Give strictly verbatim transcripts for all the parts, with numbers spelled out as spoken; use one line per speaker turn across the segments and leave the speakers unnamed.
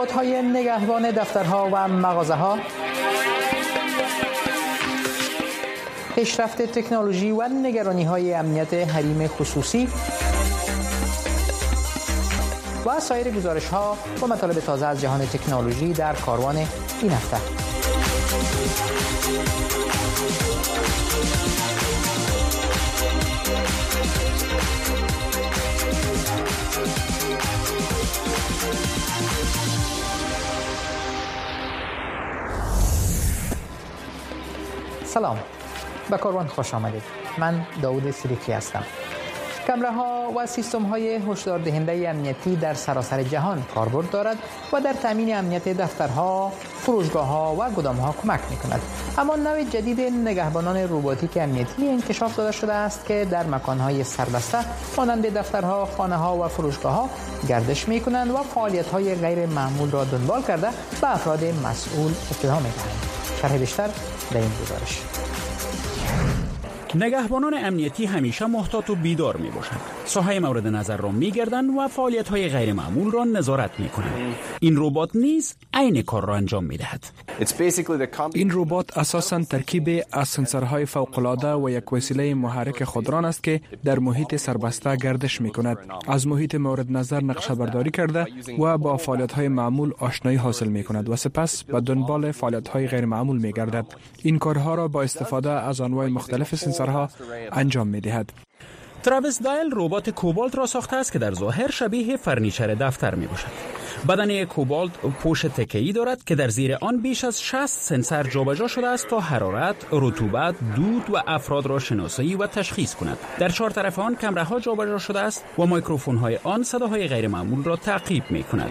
ربات‌های نگهبان دفترها و مغازه‌ها، پیشرفت تکنولوژی و نگرانی‌های امنیت حریم خصوصی و سایر گزارش‌ها و مطالب تازه از جهان تکنولوژی در کاروان این هفته. سلام، به کاروان خوش آمدید. من داود سریکی هستم. کامراها و سیستم‌های هشدار دهنده امنیتی در سراسر جهان کاربرد دارد و در تامین امنیت دفترها، فروشگاه‌ها و گدام‌ها کمک می‌کند. اما نوع جدید نگهبانان رباتیک امنیتی انکشاف داده شده است که در مکان‌های سربسته مانند دفترها، خانه‌ها و فروشگاه‌ها گردش می‌کنند و فعالیت‌های غیر معمول را دنبال کرده به افراد مسئول اطلاع می‌دهند. شرح بیشتر در این گزارش.
نگهبانان امنیتی همیشه محتاط و بیدار می باشند. ساحه مورد نظر را می گردند و فعالیت های غیر معمول را نظارت می کنند. این ربات نیز عین کار را انجام می دهد.
این ربات اساساً ترکیب از سنسورهای فوق‌العاده و یک وسیله محرک خودران است که در محیط سربسته گردش می کند. از محیط مورد نظر نقشه برداری کرده و با فعالیت های معمول آشنایی حاصل می کند و سپس به دنبال فعالیت های غیر معمول می گردد. این کارها را با استفاده از انواع مختلف سنسورها انجام می دهد.
تراویس دایل ربات کوبالت را ساخته است که در ظاهر شبیه فرنیچر دفتر می باشد. بدنه کوبالت پوش تکه‌ای دارد که در زیر آن بیش از شصت سنسور جابجا شده است تا حرارت، رطوبت، دود و افراد را شناسایی و تشخیص کند. در چهار طرف آن کامراها جابجا شده است و میکروفون‌های آن صداهای غیر معمول را تعقیب می کند.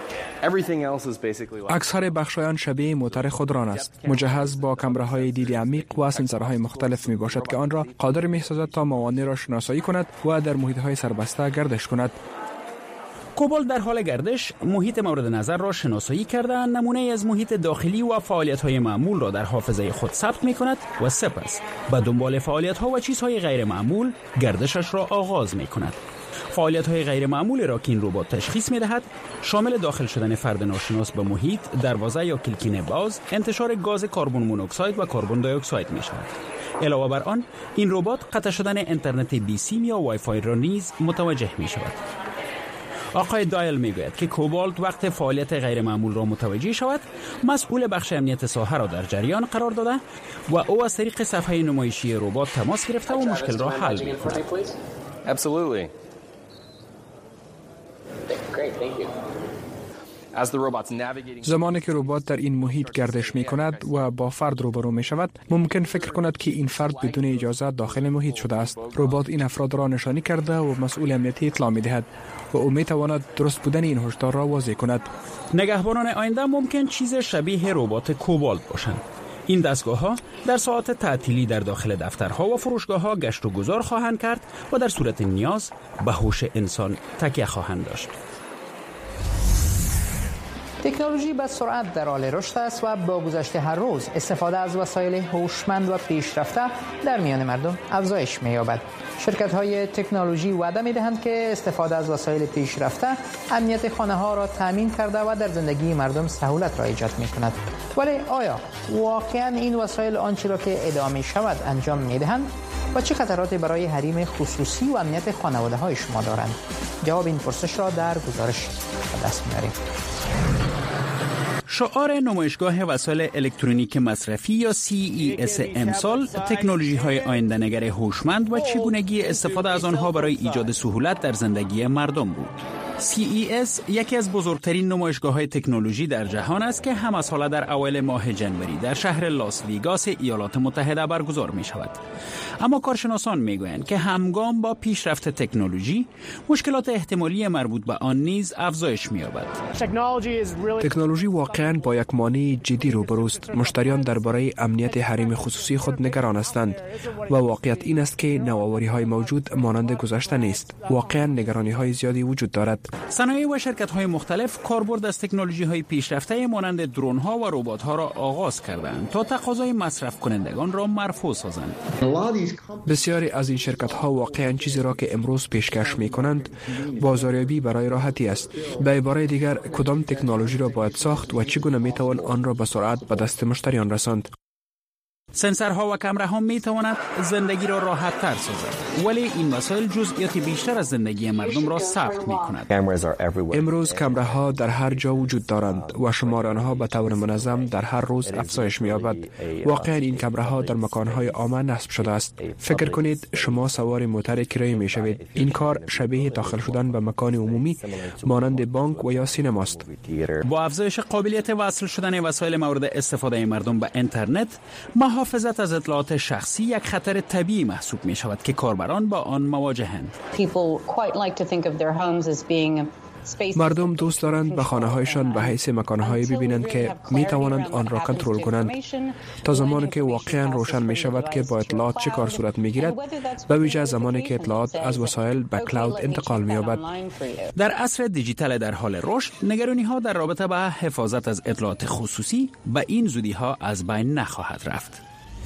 اکثر بخشایان شبیه موتور خودران است، مجهز با کامراهای دید عمیق و سنسورهای مختلف می باشد که آن را قادر می سازد تا موانع را شناسایی کند و در محیط‌های سربسته گردش کند.
کوبالت در حال گردش محیط مورد نظر را شناسایی کرده، نمونه از محیط داخلی و فعالیت‌های معمول را در حافظه خود ثبت می کند و سپس به دنبال فعالیت‌ها و چیزهای غیر معمول گردشش را آغاز می کند. فعالیت‌های غیر معمولی را که این ربات تشخیص می‌دهد شامل داخل شدن فرد ناشناس به محیط، دروازه یا کلکین باز، انتشار گاز کربن مونوکساید و کربن دی اکساید می‌شود. علاوه بر آن، این ربات قطع شدن اینترنت بی سیم یا وای فای را نیز متوجه می‌شود. آقای دایل میگوید که کوبالت وقت فعالیت غیر معمول را متوجه شود، مسئول بخش امنیت ساحه را در جریان قرار داده و او از طریق صفحه نمایشی ربات تماس گرفته و مشکل را حل می‌کند.
زمانی که ربات در این محیط گردش می کند و با فرد روبرو می شود، ممکن فکر کند که این فرد بدون اجازه داخل محیط شده است. ربات این افراد را نشانی کرده و مسئول امنیتی اطلاع می دهد و او می تواند درست بودن این هشدار را واضح کند.
نگهبانان آینده ممکن چیز شبیه ربات کوبالت باشند. این دستگاه‌ها در ساعات تعطیلی در داخل دفترها و فروشگاه‌ها گشت و گذار خواهند کرد و در صورت نیاز به هوش انسان تکیه خواهند داشت.
تکنولوژی به سرعت در حال رشد است و با گذشت هر روز استفاده از وسایل هوشمند و پیشرفته در میان مردم افزایش می‌یابد. شرکت‌های تکنولوژی وعده می‌دهند که استفاده از وسایل پیشرفته امنیت خانه‌ها را تامین کرده و در زندگی مردم سهولت را ایجاد می‌کند. ولی آیا واقعاً این وسایل آنچه را که ادعا می‌شود انجام می‌دهند و چه خطراتی برای حریم خصوصی و امنیت خانواده‌های شما دارند؟ جواب این پرسش را در گزارش به دست می‌آوریم.
شعار نمایشگاه وسایل الکترونیک مصرفی یا سی ای اس امسال تکنولوژی های آینده نگر هوشمند و چگونگی استفاده از آنها برای ایجاد سهولت در زندگی مردم بود. سی ای اس یکی از بزرگترین نمایشگاه‌های تکنولوژی در جهان است که هم از حالا در اوایل ماه جنوری در شهر لاس ویگاس ایالات متحده برگزار می شود. اما کارشناسان می گویند که همگام با پیشرفت تکنولوژی مشکلات احتمالی مربوط به آن نیز افزایش می یابد.
تکنولوژی واقعاً با یک مانع جدی روبروست. مشتریان درباره امنیت حریم خصوصی خود نگران هستند و واقعیت این است که نوآوری‌های موجود مانند گذشته نیست. واقعاً نگرانی‌های زیادی وجود دارد.
صنایع و شرکت‌های مختلف کاربرد از تکنولوژی‌های پیشرفته مانند درون‌ها و ربات‌ها را آغاز کردند تا تقاضای مصرف کنندگان را مرفوع سازند.
بسیاری از این شرکت‌ها واقعاً چیزی را که امروز پیشکش می‌کنند بازاریابی برای راحتی است. به عبارت دیگر کدام تکنولوژی را باید ساخت و چگونه می‌توان آن را به سرعت به دست مشتریان رساند.
سنسورها و کامراها می تواند زندگی را راحت تر سازد، ولی این وسایل جزئیات بیشتر از زندگی مردم را ثبت می کند.
امروز کامراها در هر جا وجود دارند و شمار آنها به طور منظم در هر روز افزایش می یابد. واقعا این کامراها در مکانهای عام نصب شده است. فکر کنید شما سوار موتر کرایه می شوید. این کار شبیه داخل شدن به مکان عمومی مانند بانک و یا سینما است.
با افزایش قابلیت وصل شدن وسایل مورد استفاده مردم به اینترنت، محافظت از اطلاعات شخصی یک خطر طبیعی محسوب می شود که کاربران با آن مواجهند.
مردم دوست دارند به خانه‌هایشان به حیث مکان‌هایی ببینند که می توانند آن را کنترل کنند. تا زمانی که واقعاً روشن می شود که با اطلاعات چه کار صورت می گیرد، به ویژه زمانی که اطلاعات از وسایل به کلاود انتقال می یابد.
در عصر دیجیتال در حال رشد، نگرانی‌ها در رابطه با حفاظت از اطلاعات خصوصی به این زودی‌ها از بین نخواهد رفت.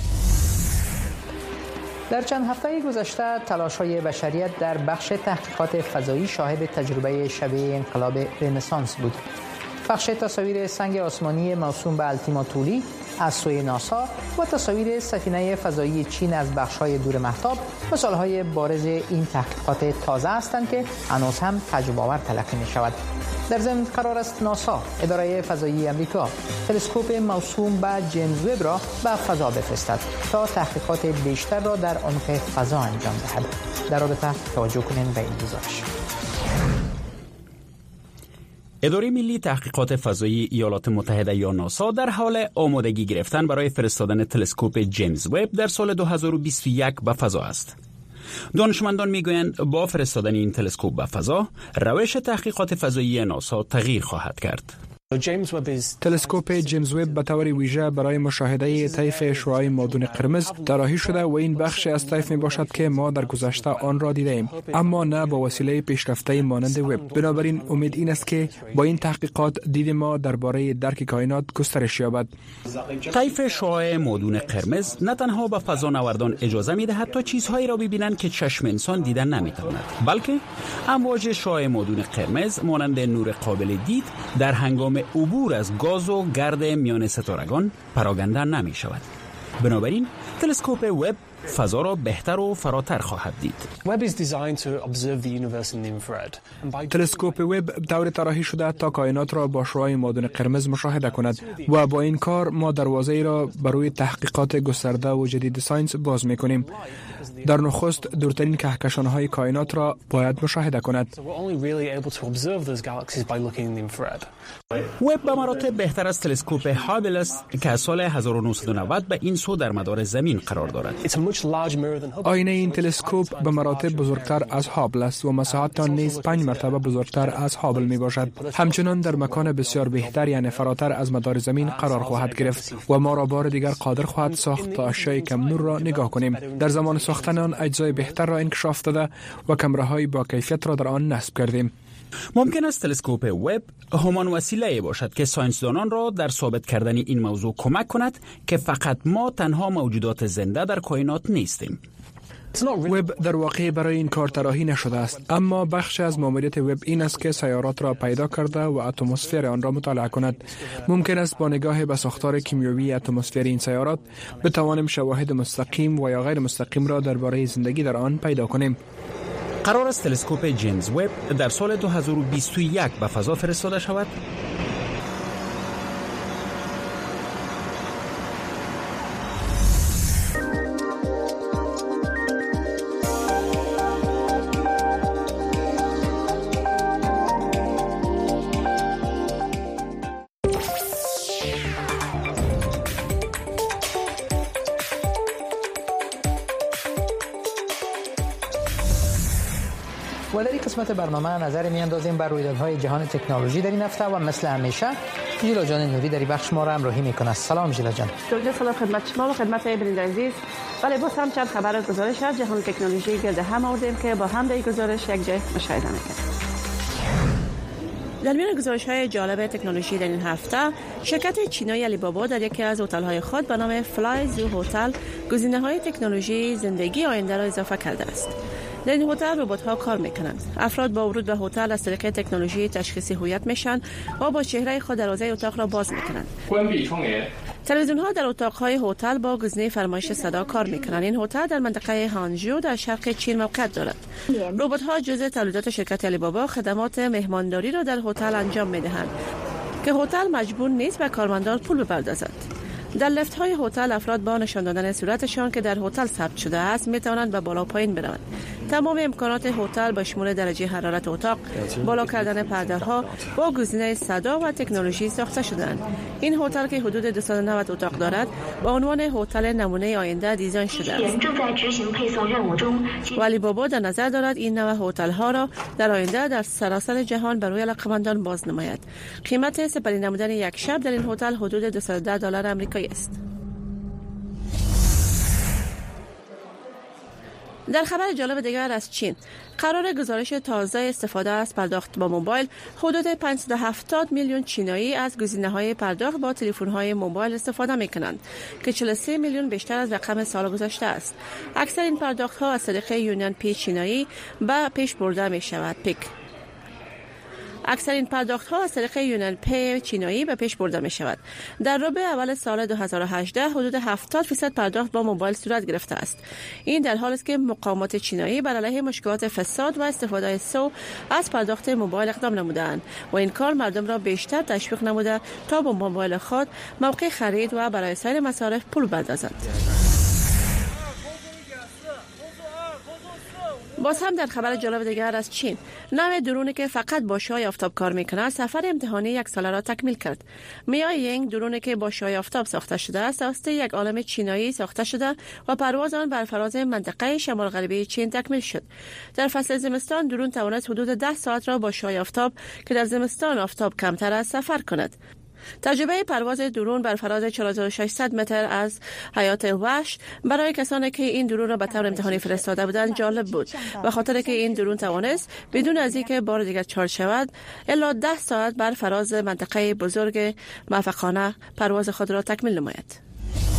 در چند هفته گذشته تلاش‌های بشریت در بخش تحقیقات فضایی شاهد تجربه شبیه انقلاب رنسانس بود. بخش تصاویر سنگ آسمانی موسوم به التیما تولی از سوی ناسا و تصاویر سفینه فضایی چین از بخش‌های دور مهتاب مثال‌های بارز این تحقیقات تازه هستند که هنوز هم تجربه‌آور تلقی می‌شود. در ضمن قرار است ناسا، اداره فضایی امریکا، تلسکوپ موسوم به جیمز وب را به فضا بفرستد تا تحقیقات بیشتر را در عمق فضا انجام دهد. در رابطه توجه کنید به این گزارش.
اداره ملی تحقیقات فضایی ایالات متحده یا ناسا در حال آمادگی گرفتن برای فرستادن تلسکوپ جیمز وب در سال دو هزار و بیست و یک به فضا است. دانشمندان میگویند با فرستادن این تلسکوپ به فضا، روش تحقیقات فضایی ناسا تغییر خواهد کرد.
تلسکوپ جیمز وب به طور ویژه برای مشاهده طیف شعاع مادون قرمز طراحی شده و این بخش از طیف می باشد که ما در گذشته آن را دیده ایم، اما نه با وسیله پیشرفته مانند وب. بنابراین امید این است که با این تحقیقات دید ما درباره درک کائنات گسترش یابد.
طیف شعاع مادون قرمز نه تنها به فضانوردان اجازه می دهد تا چیزهایی را ببینند که چشم انسان دیدن نمی تواند، بلکه امواج شعاع مادون قرمز مانند نور قابل دید در هنگام عبور از گاز و گرد میان ستارگان پراکنده نمی شود. بنابراین تلسکوپ وب فضا را بهتر و فراتر خواهد دید.
تلسکوپ وب طور طراحی شده تا کائنات را با شعاع مادون قرمز مشاهده کند و با این کار ما دروازه‌ای را برای تحقیقات گسترده و جدید ساینس باز می‌کنیم. در نخست دورترین کهکشان‌های کائنات را باید مشاهده کند.
وب به مراتب بهتر از تلسکوپ هابل است که از سال هزار و نهصد و نود به این سو در مدار زمین قرار دارد.
آینه این تلسکوپ به مراتب بزرگتر از هابل است و مساحت آن نیز پنج مرتبه بزرگتر از هابل می باشد. همچنان در مکان بسیار بهتر یعنی فراتر از مدار زمین قرار خواهد گرفت و ما را بار دیگر قادر خواهد ساخت تا اشیاء کم نور را نگاه کنیم. در زمان ساختن آن اجزای بهتر را انکشاف داده و کامراهای با کیفیت را در آن نصب کردیم.
ممکن است تلسکوپ وب همان وسیله باشد که ساینسدانان را در ثابت کردن این موضوع کمک کند که فقط ما تنها موجودات زنده در کائنات نیستیم.
وب در واقع برای این کار طراحی نشده است، اما بخش از ماموریت وب این است که سیارات را پیدا کرده و اتمسفر آن را مطالعه کند. ممکن است با نگاه به ساختار کیمیایی اتمسفر این سیارات بتوانیم شواهد مستقیم و یا غیر مستقیم را درباره زندگی در آن پیدا کنیم.
قرار است تلسکوپ جیمز وب در سال دو هزار و بیست و یک به فضا فرستاده شود.
و در این قسمت برنامه نظر میاندازیم بر رویدادهای جهان تکنولوژی در این هفته و مثل همیشه ژیلا جان نوری در این بخش ما را همراهی میکنه. سلام ژیلا جان.
درود سلام خدمت شما و خدمت بیننده عزیز. ولی باز هم چند خبر از گزارش از جهان تکنولوژی گرد هم آوردیم که با هم در این گزارش یک جای مشاهده میکنیم. در میان گزارش‌های جالب تکنولوژی در این هفته، شرکت چینی علی بابا در یکی از هتل‌های خود به نام فلای زو هتل گزینه‌های تکنولوژی زندگی آینده را اضافه کرده است. در این هتل ربات‌ها کار می‌کنند. افراد با ورود به هتل از طریق تکنولوژی تشخیص هویت میشن و با چهره خود دروازه اتاق را باز می‌کنند. تلویزیون‌ها در اتاق‌های هتل با گزینه فرمایش صدا کار می‌کنند. این هتل در منطقه هانجو در شرق چین موقعیت دارد. ربات‌ها جزء تولیدات شرکت علی بابا خدمات مهمانداری را در هتل انجام می‌دهند که هتل مجبور نیست به کارمندان پول بپردازد. در لفت های هتل افراد با نشان دادن صورتشان که در هتل ثبت شده است می توانند به بالا پایین بروند. تمام امکانات هتل به شمول درجه حرارت اتاق، بالا کردن پرده‌ها با گزینه صدا و تکنولوژی ساخته شده‌اند. این هتل که حدود دویست و نود اتاق دارد با عنوان هتل نمونه آینده دیزاین شده است. علی بابا در نظر دارد این نوع هتل ها را در آینده در سراسر جهان برای علاقه‌مندان باز نماید. قیمت سپری نمودن یک شب در این هتل حدود دویست و ده دلار آمریکایی است. در خبر جالب دیگر از چین، قرار گزارش تازه استفاده از پرداخت با موبایل، حدود پانصد و هفتاد میلیون چینایی از گزینه‌های پرداخت با تلفن‌های موبایل استفاده می‌کنند که چهل و سه میلیون بیشتر از رقم سال گذشته است. اکثر این پرداخت‌ها از طریق یونین پی چینایی به پیش برده می‌شود. پیک اکثر این پرداخت‌ها از طریق یونین پی چینایی به پیش برده می شود. در ربع اول سال دو هزار و هجده حدود هفتاد درصد پرداخت با موبایل صورت گرفته است. این در حالی است که مقامات چینایی بر علیه مشکلات فساد و استفاده سو از پرداخت موبایل اقدام نمودند و این کار مردم را بیشتر تشویق نموده تا با موبایل خود موقع خرید و برای سایر مصارف پول بردازند. باز هم در خبر جالب دیگر از چین، نوع درونی که فقط با شعاع آفتاب کار می‌کند سفر امتحانی یک ساله را تکمیل کرد. میای ینگ درونی که با شعاع آفتاب ساخته شده است توسط یک عالم چینایی ساخته شده و پرواز آن بر فراز منطقه شمال غربی چین تکمیل شد. در فصل زمستان درون توانست حدود ده ساعت را با شعاع آفتاب که در زمستان آفتاب کمتر است سفر کند. تجربه پرواز درون بر فراز چهار هزار و ششصد متر از حیات وحش برای کسانی که این درون را به طور امتحانی فرستاده بودند جالب بود، به خاطر که این درون توانست بدون از اینکه بار دیگر چارج شود الا ده ساعت بر فراز منطقه بزرگ موفقانه پرواز خود را تکمیل نماید.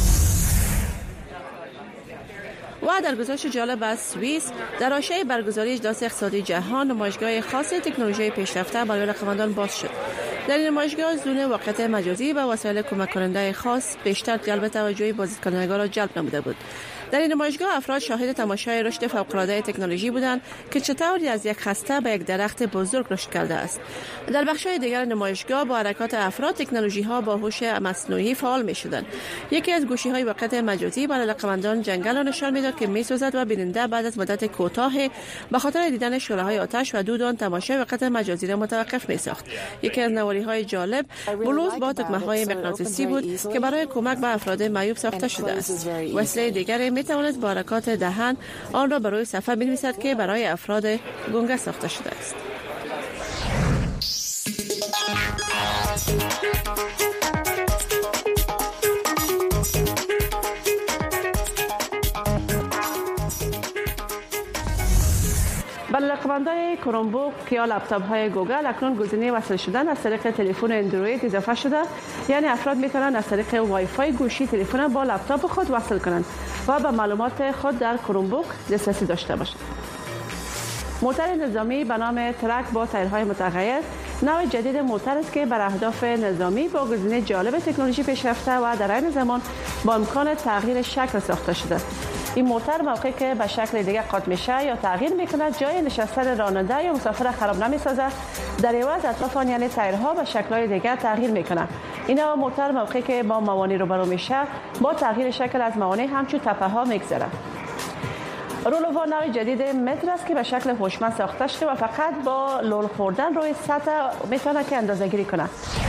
و در گزارش جالب از سوئیس، در حاشیه برگزاری اجلاس اقتصادی جهان نمایشگاه خاص تکنولوژی پیشرفته برای علاقه‌مندان باز شد. در این نمایشگاه زون واقعیت مجازی و وسایل کمک کننده خاص بیشتر جلب توجه بازدیدکنندگان را جلب نموده بود. در این نمایشگاه افراد شاهد تماشای رشد فوق‌العاده تکنولوژی بودند که چطور از یک خسته به یک درخت بزرگ رشد کرده است. در بخش‌های دیگر نمایشگاه با حرکات افراد تکنولوژی‌ها با هوش مصنوعی فعال می‌شدند. یکی از گوشی‌های واقعیت مجازی برای علاقه‌مندان جنگل را نشان می‌داد که می‌سوزد و بیننده بعد از مدت کوتاه به خاطر دیدن شعله‌های آتش و دود آن تماشای واقعیت مجازی را متوقف می‌ساخت. یکی از نواری‌های جالب بلوز با تکمه‌های مغناطیسی بود که برای کمک به افراد معیوب ساخته شده است. وسیله دیگری می‌تواند با حرکات دهن آن را بر روی صفحه بنویسد که برای افراد گنگه ساخته شده است. برای علاقه‌مندان کرومبوک یا لپتاپ های گوگل اکنون گزینه وصل شدن از طریق تلفن اندروید اضافه شده، یعنی افراد میتونن از طریق وای فای گوشی تلفن با لپتاپ خود وصل کنند و به معلومات خود در کرومبوک دسترسی داشته باشند. موتور نظامی به نام ترک با تایرهای متغیر نوع جدید موتور است که بر اهداف نظامی با گزینه جالب تکنولوژی پیشرفته و در عین زمان با امکان تغییر شکل ساخته شده. این موتور موقعی که به شکل دیگه قاط میشه یا تغییر میکنه جای نشستن راننده یا مسافر خراب نمیسازه، در عوض اطراف آن یعنی تایرها به شکل‌های دیگه تغییر میکنه. اینا موتور موقعی که با موانع روبرو میشه با تغییر شکل از موانع همچون تپه‌ها میگذره. رولووا نوع جدید متر است که به شکل هوشمند ساخته شده و فقط با لول خوردن روی سطح میتونه که اندازه‌گیری کنه.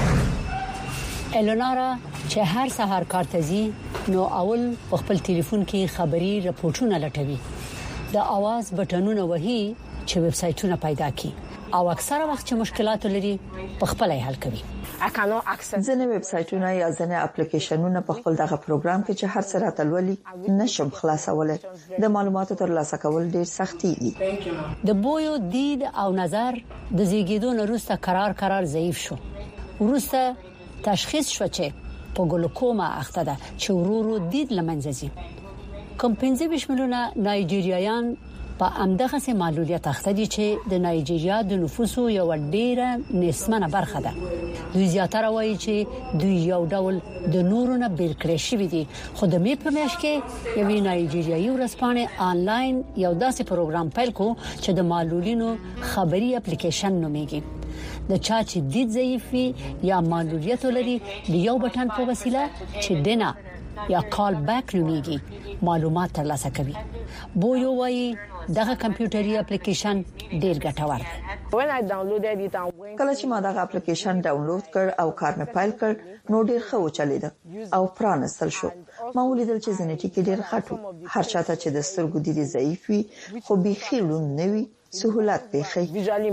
الونارا چې هر سهار کار ته ځي نو اول په خپل ټلیفون کې خبري رپورټونه لټوي، د आवाज بټنونه وهي چې ویب سایټونه پیدا کړي او اکثره وخت چې مشکلات لري په خپل حل کوي.
ځینې ویب سټایټونه یا ځینې اپلیکیشنونه په خپل دغه پروګرام کې چې هر څه راتلولي نشم خلاصولای د معلوماتو ترلاسه کول ډیر سختي دي.
د بویو دید او نظر د زیږیدو وروسته قرار قرار ضعیف شو. وروسته تشخیص شو چې په ګلوکوما اخته ده چې ورورو دید لمنځه ځي. کوم پنځه ویشت میلیونه نایجیریایان په امدغه سه معلولیت اخته دي چې د نایجیریا د نفوسو یو ډیره نسبانه برخه ده. دوی زیاتره وایي چې دوی یو ډول د نورونه بیل کړی شوی دي. خو د می په میاشت کې یو نایجیریایي ورسپانه آنلاین یو داسې پروګرام پیل کو چې د معلولینو خبري اپلیکیشن نومیږي. د چا چې دید ضعیف وي یا معلولیت لري د یو بټن په وسیله چې دینا یا کال بیک نومیږي معلومات ترلاسه کوي. بو یو وایي دغه کمپیوټري اپلیکیشن ډیر ګټور دی.
کله چې ما دغه اپلیکیشن ډاونلوډ کړ او کار مې پیل کړ نو ډیر ښه وچلیده او پرانستل شو. ما ولیدل چې ځنې ټکی ډیر خاطو هر چاته چې د سترګو د ضعیف وي خو بيخي لون نه وي سہولت بخي.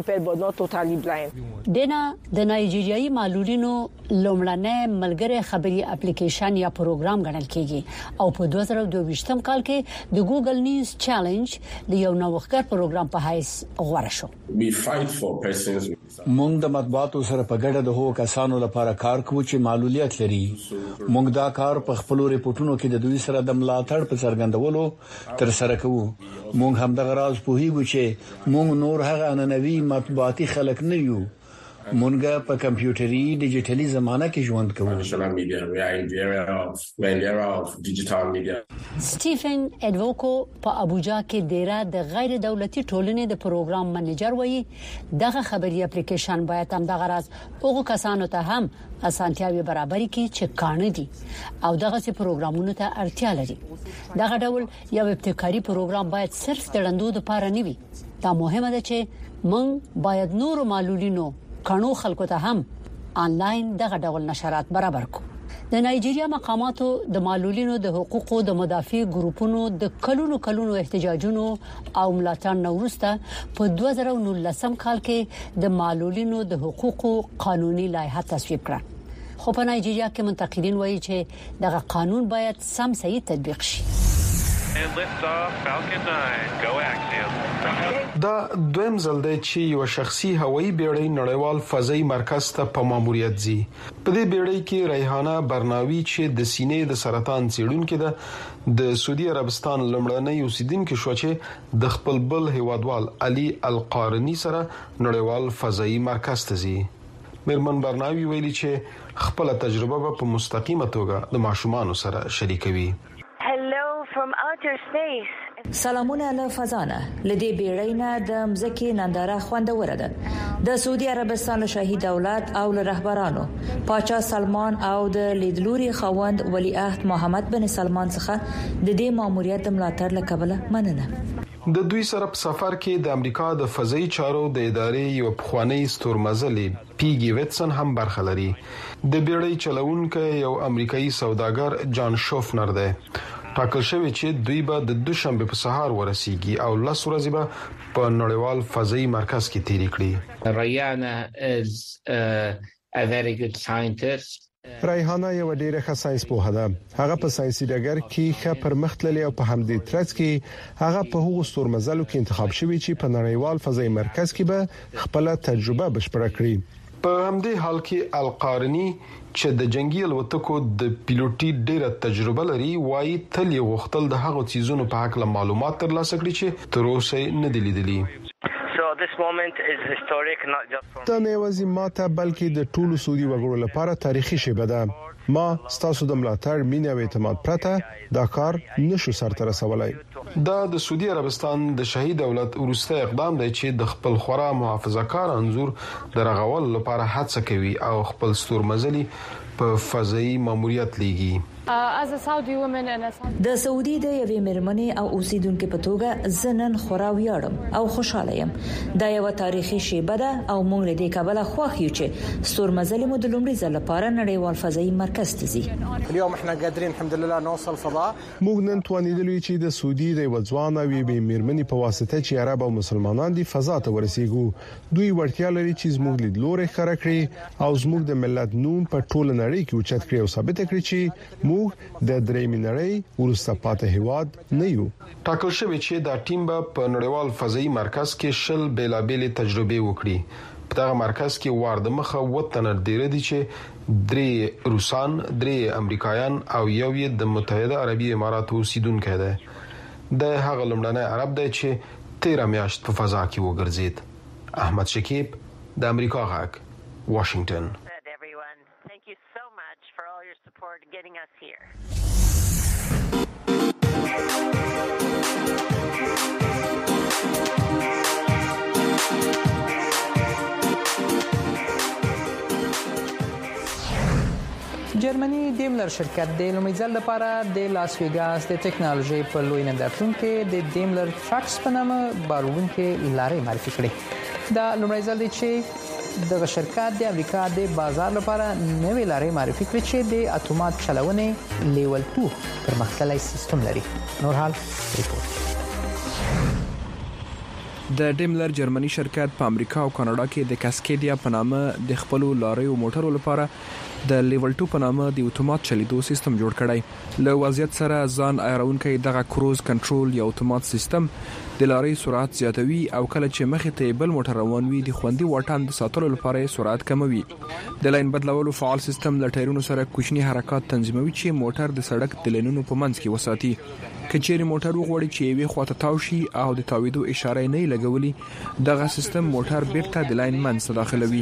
دینا د نایجیریایي معلولینو لومړنۍ ملګری خبري اپلیکیشن یا پروګرام ګڼل کیږي او په دوه زره دوه ویشتم کال کې د ګوګل نیوز چیلنج د یو نوښتګر پروګرام په حیث غوړه شو.
مونږ د مطبوعاتو سره په ګډه د هغو کسانو لپاره کار کوو چې معلولیت لري. مونږ دا کار په خپل ریپورتونو کې د دوی سره د ملاتړ په څرګندولو تر سره کوو. مونږ هم د غراض په هیګو چې مونږ نور هغه اننوي مطبوعاتي خلک نه یو. مونږه په کمپیوټري ډیجیټلي زمانہ کې ژوند کوو.
سټیفن اډووکو په ابوجا کې ډیره د غیر دولتي ټولنې د پروګرام منیجر وایي دغه خبري اپلیکیشن باید هم د غرض اوغه کسانو ته هم اسانتیاوي برابرۍ کې چې کانه دي او دغه سي پروګرامونو ته اړتیا لري. دغه ډول یو ابتکاري پروګرام باید صرف د لندو لپاره نه وي. دا مهمه ده چې موږ باید نور معلولینو کانو خلکو ته هم آنلاین دغه ډول نشرات برابر کو. د نایجیریا مقاماتو د معلولینو د حقوقو د مدافع ګروپونو د کلونو کلونو احتجاجونو او ملاتړ نورسته په دوه زره نولسم کال کې د معلولینو د حقوقو قانوني لایحه تصویب کړه. خو په نایجیریا کې منتقدین وایي چې دغه قانون باید سم صحیح تطبیق شي.
دا دویم ځل دی چې یو شخصي هوایي بیړۍ نړیوال فضایي مرکز ته په ماموریت ځي. په دې بیړۍ کې ریحانه برناوی چې د سینې د سرطان څیړونکو ده د سعودي عربستان لمړنۍ اوسیدونکو شو چې د خپل بل هیوادوال علي القارني سره نړیوال فضایي مرکز ته ځي. میرمن برناوی ویلي چې خپل تجربه په مستقیمه توګه د ماشومان سره شریکوي.
سلامونه له فضانه لدې بیړینا د مزکی ننداره خوندوره ده. د سعودي عربستان شاهي دولت او رهبرانو پاچا سلمان او د لیدلوري خوند ولیعهد محمد بن سلمان څخه د دې ماموریت ملاتړ لکبله مننه.
د دوی سره په سفر کې د امریکا د فضایي چارو د ادارې یو پخوانی ستورمزلي پیګي وټسن هم برخه لري. د بیړۍ چلوونکی یو امریکایي سوداګر جان شوفنر دی. ټاکل شوی چې دوی به د دوشنبه په سهار ورسیږي او لس ورځې به په نړیوال فضایي مرکز کې تیری کړي.
ریحانه is a very good scientist.
ریحانه یو ډیره ښه ساينس پوهه ده. هغه په ساينسي ډګر کې ښه پرمختللی او په همدې ترڅ کې هغه په هغو ستورمزلو کې انتخاب شوی چې په نړیوال فضایي مرکز کې به خپل تجربه بشپړه کړي.
په همدې حال کې القارني چې د جنگي الوتکو د پیلوټي ډیره تجربه لري وایي تل یو وختل د هغو چیزونو په اړه معلومات ترلاسه کړي چې تر اوسه نه دي لیدلي.
دا نه یوازې ماته بلکې د ټولو سعودي وګړو لپاره تاریخي شیبه ده. ما ستاسو د ملاتړ مینه او اعتماد پرته دا کار نشو سرته رسولای.
دا د سعودي عربستان د شاهي دولت وروسته اقدام دی چې د خپل خورا محافظه‌کار انزور درغول لپاره هڅه کوي او خپل ستورمزلي په فضایي ماموریت لیږي.
د سعودي د یوې مېرمنې او اوسیدونکو په توګه زنن خورا ویاړم او خوشاله یم. دا یو تاریخي شیبه ده او موږ له دې کبله خوښ یو چې ستورمزلي مو د لومړي ځل لپاره نړیوال فضایي مرکز ته ځي.
اليوم احنا قادرين الحمد لله نوصل فضاء.
موږ نن توانیدلو چې د سعودي د وځوان او یوې مېرمنې په واسطه چې عرب او مسلمانان دي فضا ته ورسیږو. دوی ورتیا لري چې زموږ لیدلوري خره کړی او زموږ د ملت نوم په ټوله نړۍ کې اوچت کړی او ثابت کړی چې موږ د درېمې نړۍ ورسته پاتې هیواد نه یو.
ټاکل شوی چې دا ټیم به په نړیوال فضایي مرکز کې شل بیلابېلې تجربې وکړي. په دغه مرکز کې وار د مخه وطن ډیر دي چې درې روسان، درې امریکایان او یو یې د متحده عربي اماراتو اوسیدونکو دی. د هغه لمړنی عرب دی چې تیرا میاشت په فضا کې وګرځید. احمد شکیب د امریکا غاک، واشنگټن.
جرمني ډیملر شرکت د لومړي ځل لپاره د لاس ویګاس د ټکنالوژي په لوی نندارتون کې د ډیملر ټرکس په نامه بارونکې لارې معرفي کړې. دا لومړي ځل دی چې دغه شرکت د امریکا د بازار لپاره نوې لارې معرفي کړې چې د اتومات چلونې لیول دوه پرمختللی سیستم لري. نور حال ریپورت.
د ډیملر جرمني شرکت په امریکا او کاناډا کې د کاسکیډیا په نامه د خپل لارې او موټرو لپاره د لیول دوه په نامه د اتومات چلیدو سیستم جوړ کړی. له وضعیت سره ځان ایرونکې دغه کروز کنټرول یا اتومات سیستم د لارې سرعت زیاتوي او کله چې مخې ته بل موټر روان وي د خوندي واټن د ساتلو لپاره سرعت کموي. د لاین بدلولو فعال سیستم له ټایرونو سره کوچني حرکات تنظیموي چې موټر د سړک د لینونو په منځ کې وساتي. کچېری موټر وغوړي چې یوې خواته تاو شي او د تاویدو اشاره نه لګولي، دغه سیستم موټر بیرته د لاین منځ ته داخلوي.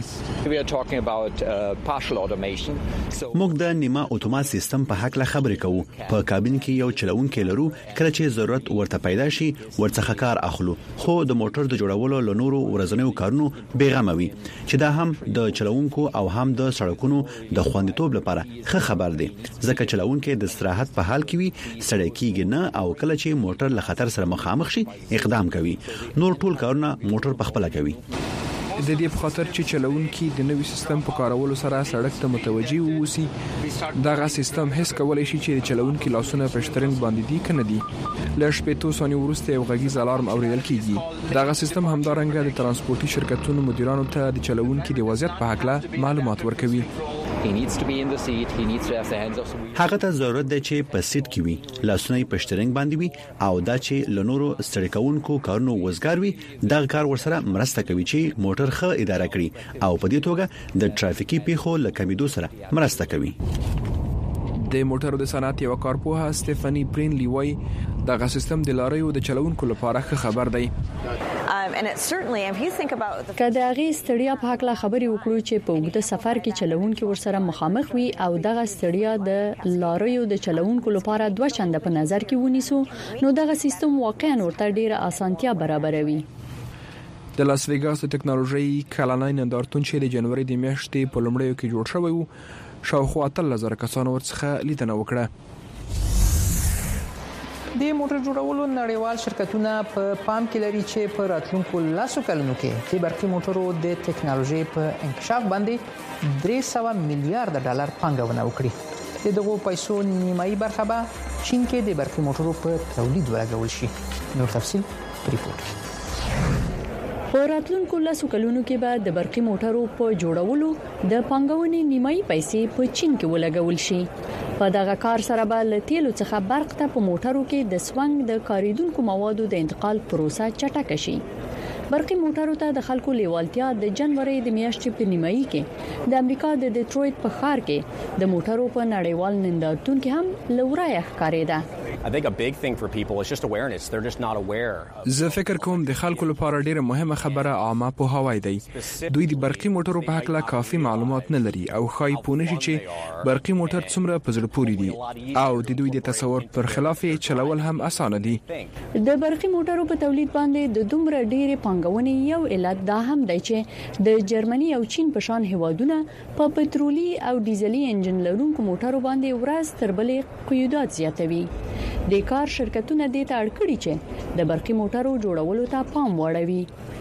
موږ د نیمه اتومات سیستم په حق له خبرې کوو. په کابین کې یو چلوونکی لرو، کله چې ضرورت ورته پیدا شي ورڅخه کار اخلو، خو د موټر د جوړولو له نورو ورځنیو کارونو بیغمه وي چې دا هم د چلوونکو او هم د سړکونو د خوندیتوب لپاره ښه خبر دی، ځکه چلوونکی د استراحت په حال کې وي، سړی کېږي نه او کله چې موټر له خطر سره مخامخ شي اقدام کوي. نور ټول کارونه موټر په خپل کوي.
د دې په خاطر چې چلوونکي د نوي سیستم په کارولو سره سړک ته متوجي ووسی، دغه سیستم هیڅ کولای شي چې د چلوونکي لاسونه په شترنګ باندې دي کنه دي. له شپږ ثوانیو وروسته یو غږیز الارم اوریدل کیږي. دغه سیستم همدارنګه د ترانسپورتي شرکتونو مدیرانو ته د چلوونکي د وضعیت په اړه معلومات ورکوي.
هغه ته ضرورت دی چې په سیټ کې وي، لاسونه په شترنګ باندې وي او دا چې لنورو ستړي کوونکو کارونو وزګار وي. دغه کار ورسره مرسته کوي چې موټر ښه اداره کړي او په دې توګه د ټرافیکي پیښو له کمیدو سره مرسته کوي.
د موټرو د صنعت یو کارپوه سټيفاني برینلی وای دغه سیستم د لاریو د چلوونکو لپاره ښه خبر دی.
کله هغه ستړیا په حق لا خبري وکړو چې په وګړه سفر کې چلوونکو ورسره مخامخ وي او دغه ستړیا د لاریو د چلوونکو لپاره دوه چنده په نظر کې ونیسو، نو دغه سیستم واقعا ورته ډیره اسانتیا برابروي.
د لاس ویګاس د ټکنالوژي کلانای نندارتون چې د جنوري د میاشتې په لومړیو کې جوړ شوی و، شاوخوا اتلس زره کسانو ورڅخه لیدنه وکړه.
د موټر جوړولو نړیوال شرکتونه په پام کې لري چې په راتلونکو لاسو کلونو کې د برقي موټرو د ټکنالوژي په انکشاف باندې درې سوه میلیارډ ډالر پانګونه وکړي. د دغو پیسو نیمایي برخه به چین کې د برقي موټرو په تولید ولګول شي. نور تفصیل په ریپورت کې.
په راتلونکو لاسو کلونو کې به د برقي موټرو په جوړولو د پانګونې نیمایي پیسې په چین کې ولګول شي. په دغه کار سره به له تیلو څخه برق ته په موټرو کې د سوانګ د کاریدونکو موادو د انتقال پروسه چټکه شي. برقي موټرو ته د خلکو لیوالتیا د جنوري د میاشتې په نیمایي کې د امریکا د ډیټرویټ په ښار کې د موټرو په نړیوال نندارتون کې هم لورای ښکارېده.
زه فکر کوم د خلکو لپاره ډیره مهمه خبره عامه پوهاوی دی. دوی د برقي موټرو په حق لا کافي معلومات نه لري او خای پونه شي چې برقي موټر څومره په زړه پوري دي او د دوی د تصور پر خلاف چلول هم اسانه دي.
د برقي موټرو په تولید باندې د دومره ډیره پانګونې یو علت دا هم دی چې د جرمني او چین په شان هیوادونه په پټرولي او ډیزلي انجن لرونکو موټرو باندې ورځ تر بلې قیودات زیاتوي. د کار شرکتونه د ته اړکړي چې د برقي موټرو جوړولو ته پام وړوي.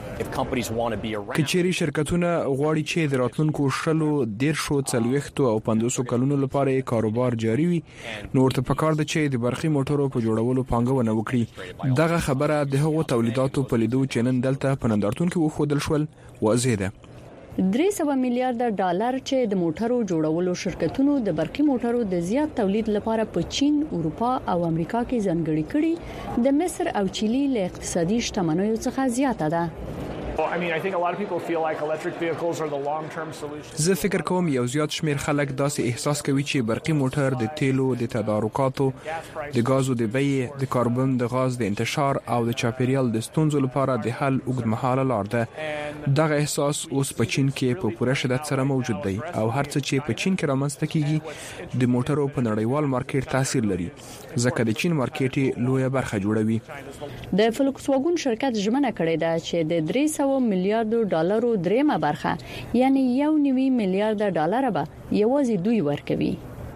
کچيري شرکتونه غواړي چې د راتلونکو شلو دیرشو څلويختو او پنځوسو کلونو لپاره کاروبار جاري وي، نو ورته پکار ده چې د برقي موټرو په جوړولو پانګونه وکړي. دغه خبره د هغو تولیداتو په لیدو چې نن دلته په نندارتون کې وښودل شول واضح ده.
درې سوه میلیارډ ډالر چې د موټرو جوړولو شرکتونو د برقي موټرو د زیات تولید لپاره په چین، اروپا او امریکا کې ځانګړي کړي، د مصر او چيلي له اقتصادي شتمنیو څخه زیاته ده.
زه فکر کوم یو زیات شمیر خلک داسې احساس کوي چې برقي موټر د تیلو د تدارکاتو، د غازو د بیې، د کاربن د غاز د انتشار او د چاپیریال د ستونزو لپاره د حل اوږدمهاله لار ده. دغه احساس اوس په چین کې په پوره شدت سره موجود دی او هرڅه چې په چین کې رامنځته کیږي د موټرو په نړیوال مارکیټ تاثیر لري، ځکه د چین مارکیټ لویه برخه جوړوي.
د فولکس واګن شرکت ژمنه کړې ده چې د درې سوه میلیارډ ډالرو دریمه برخه یعنی یو نوي میلیارډ ډالر به یوازې دوی ورکوي.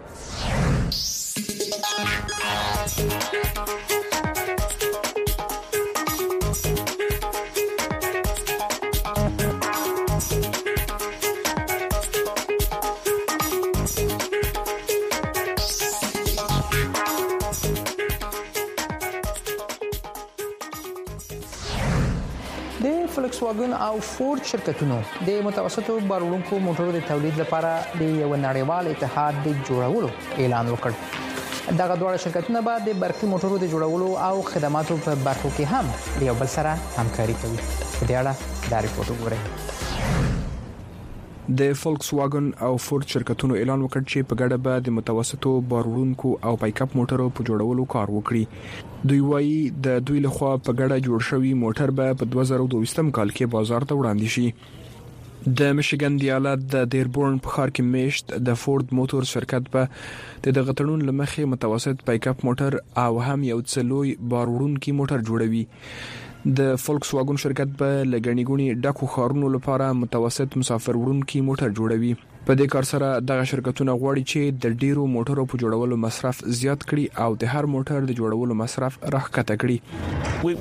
فولکس واګن او فورد شرکتونو د متوسطو بارونکو موټرو د تولید لپاره د یو نړیوال اتحاد د جوړولو اعلان وکړ. دغه دواړه شرکتونه به د برقي موټرو د جوړولو او خدماتو په برخو کې هم یو بل سره همکاري کوي. په دې اړه دا ریپورت وګورئ.
د فولکس واګن او فورد شرکتونو اعلان وکړ چې په ګډه به د متوسطو بارونکو او پایک اپ موټرو په جوړولو کار وکړي. دوی وايي د دوی لخوا په ګډه جوړ شوی موټر به په دوه زره دوه کال کې بازار ته وړاندې شي. د میشیګن د ایالت د ډیربورن په ښار کې میشت د فورد موټر شرکت په د دغه تړون لمخې متوسط پایک اپ موټر او هم یو څلوي بارونکي موټر جوړوي. د فولکس واګن شرکت په لګنی ګونی ډکو خارونو لپاره متوسط مسافر وړونکي موټر جوړوي. په دې کار سره دغه شرکتونه غواړي چې د ډیرو موټرو په جوړولو مصرف زیات کړي او د هر موټر د جوړولو مصرف راښکته کړي.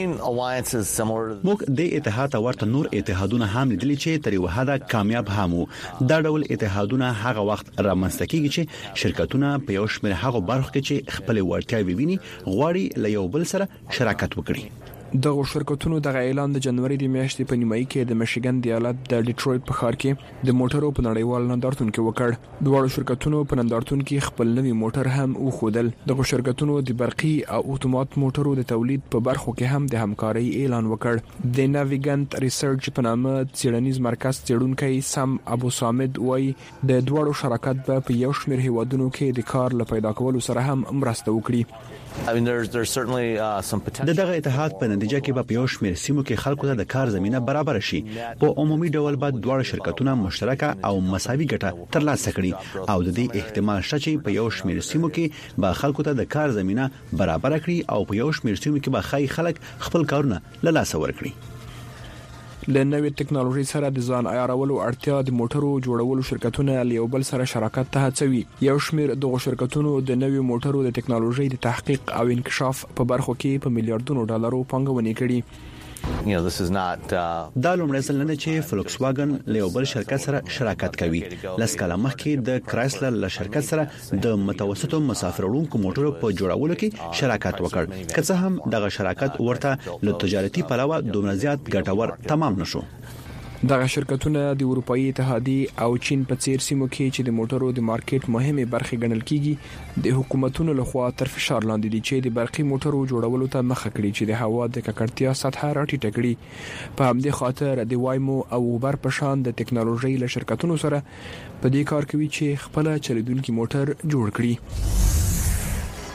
موږ د اتحاد ورته نور اتحادونه هم لیدلي چې تر یو حده کامیاب هم وو. دا ډول اتحادونه هغه وخت رامنځته کیږي چې شرکتونه په یو شمېر هغه برخو کې چې خپل وړتیاوې ویني غواړي له یو بل سره شراکت وکړي.
دغه شرکتونو دغه اعلان د جنوري د میاشتې په نیمایي کې د میشیګن د ایالت د ډیټرویټ په ښار کې د موټرو په نړیوال نندارتون کې وکړ. دواړو شرکتونو په نندارتون کې خپل نوي موټر هم وښودل. دغه شرکتونو د برقي او اتومات موټرو د تولید په برخو کې هم د همکارۍ اعلان وکړ. د ناویګنت ریسرچ په نامه څېړنیز مرکز څېړونکي سم ابو صامد وايي د دواړو شراکت په یو شمېر هیوادونو کې د کار لپاره پیدا کولو سره هم مرسته وکړي.
I mean there's there's certainly uh, some potential. دغه اتحاد په نتیجه کې به په یو شمېر سیمو کې خلکو ته د کار زمينه برابر شي. په عمومي ډول به دواړه شرکتونه مشترکه او مساوي ګټه ترلاسه کړي او د دې احتمال شته چې په یو شمېر سیمو کې به خلکو ته د کار زمينه برابر کړي او په یو شمېر سیمو کې به خای خلک خپل کارونه له لاس ورکړي.
له نوې ټکنالوژي سره د ځان عیارولو اړتیا د موټرو جوړولو شرکتونه له یو بل سره شراکت ته هڅوي. یو شمېر دغه شرکتونو د نوې موټرو د ټکنالوژي د تحقیق او انکشاف په برخو کې په میلیارډونو ډالرو پانګونه کړې.
You know, this is not uh... دا لومړی ځل نه چې فولکس واګن له یو بل شرکت سره شراکت کوي. لس کاله مخکې د کرایسلر له شرکت سره د متوسطو مسافر وړونکو موټرو په جوړولو کې شراکت وکړ. که څه هم دغه شراکت ورته له تجارتي پلوه دومره زیات ګټور تمام نشو.
دغه شرکتونه د اروپאי اتحادیه او چین په څیر سیمو کې چې د موټرو د مارکیټ مهمه برخه ګڼل کیږي د حکومتونو لخوا تر فشار لاندې دي چې د برقي موټرو جوړولو ته مخه کړي چې د هوا د ککړتیا سطح راټیټه کړي. په همدې خاطر د وایمو او اوبر په شان د ټکنالوژي له شرکتونو سره په دې کار کوي چې خپل چلیدونکي موټر جوړ کړي.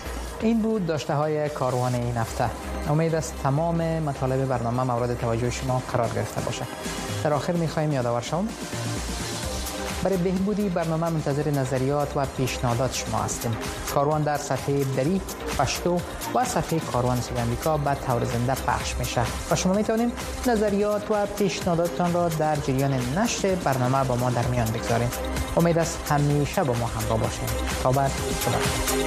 این بود داشته های کاروان این هفته. امید است تمام مطالب برنامه مورد توجه شما قرار گرفته باشه. در آخر می‌خوایم یادآور شوم برای بهبودی برنامه منتظر نظریات و پیشنهادات شما هستیم. کاروان در صفحه دری، پشتو و صفحه کاروان صدای آمریکا به طور زنده پخش میشه و شما میتونید نظریات و پیشنهاداتتان را در جریان نشر برنامه با ما در میان بگذارید. امید است همیشه با ما همراه باشید. تا بعد، خدا.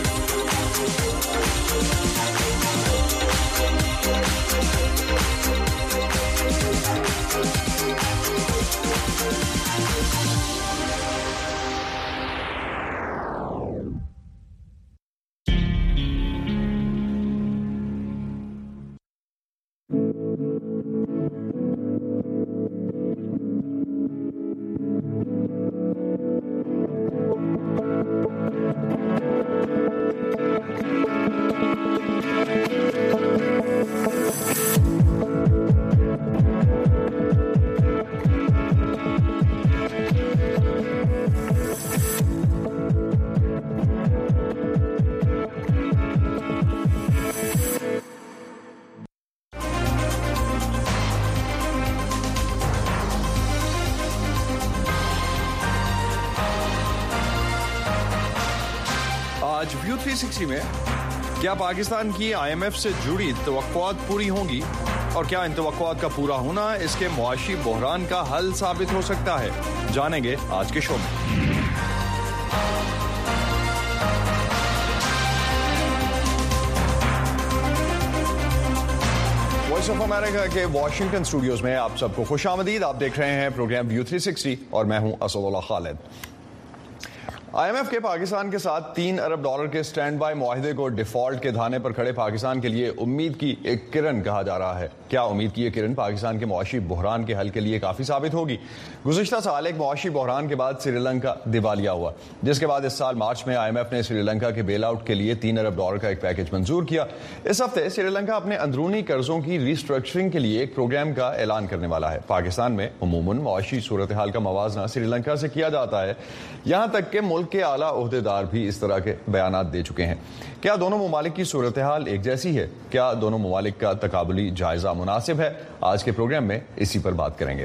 آج ویو تھری سکسٹی میں کیا پاکستان کی آئی ایم ایف سے جڑی توقعات پوری ہوں گی اور کیا ان توقعات کا پورا ہونا اس کے معاشی بحران کا حل ثابت ہو سکتا ہے؟ جانیں گے آج کے شو میں۔ وائس آف امریکہ کے واشنگٹن اسٹوڈیوز میں آپ سب کو خوش آمدید۔ آپ دیکھ رہے ہیں پروگرام ویو تھری سکسٹی اور میں ہوں اسد اللہ خالد۔ آئی ایم ایف کے پاکستان کے ساتھ تین ارب ڈالر کے سٹینڈ بائی معاہدے کو ڈیفالٹ کے دھانے پر کھڑے پاکستان کے لیے امید کی ایک کرن کہا جا رہا ہے۔ کیا امید کی یہ کرن پاکستان کے معاشی بحران کے حل کے لیے کافی ثابت ہوگی؟ گزشتہ سال ایک معاشی بحران کے بعد سری لنکا دیوالیہ ہوا، جس کے بعد اس سال مارچ میں آئی ایم ایف نے سری لنکا کے بیل آؤٹ کے لیے تین ارب ڈالر کا ایک پیکج منظور کیا۔ اس ہفتے سری لنکا اپنے اندرونی قرضوں کی ریسٹرکچرنگ کے لیے ایک پروگرام کا اعلان کرنے والا ہے۔ پاکستان میں عموماً معاشی صورتحال کا موازنہ سری لنکا سے کیا جاتا ہے، یہاں تک کہ ملک کے اعلیٰ عہدے دار بھی اس طرح کے بیانات دے چکے ہیں۔ کیا دونوں ممالک کی صورتحال ایک جیسی ہے؟ کیا دونوں ممالک کا تقابلی جائزہ مناسب ہے؟ آج کے پروگرام میں اسی پر بات کریں گے۔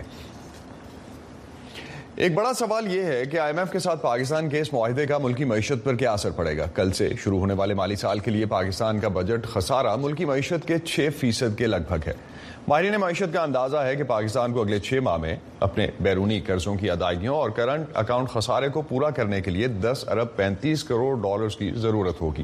ایک بڑا سوال یہ ہے کہ آئی ایم ایف کے ساتھ پاکستان کے اس معاہدے کا ملکی معیشت پر کیا اثر پڑے گا؟ کل سے شروع ہونے والے مالی سال کے لیے پاکستان کا بجٹ خسارہ ملکی معیشت کے چھ فیصد کے لگ بھگ ہے۔ ماہرین معیشت کا اندازہ ہے کہ پاکستان کو اگلے چھ ماہ میں اپنے بیرونی قرضوں کی ادائیگیوں اور کرنٹ اکاؤنٹ خسارے کو پورا کرنے کے لیے دس ارب پینتیس کروڑ ڈالرز کی ضرورت ہوگی۔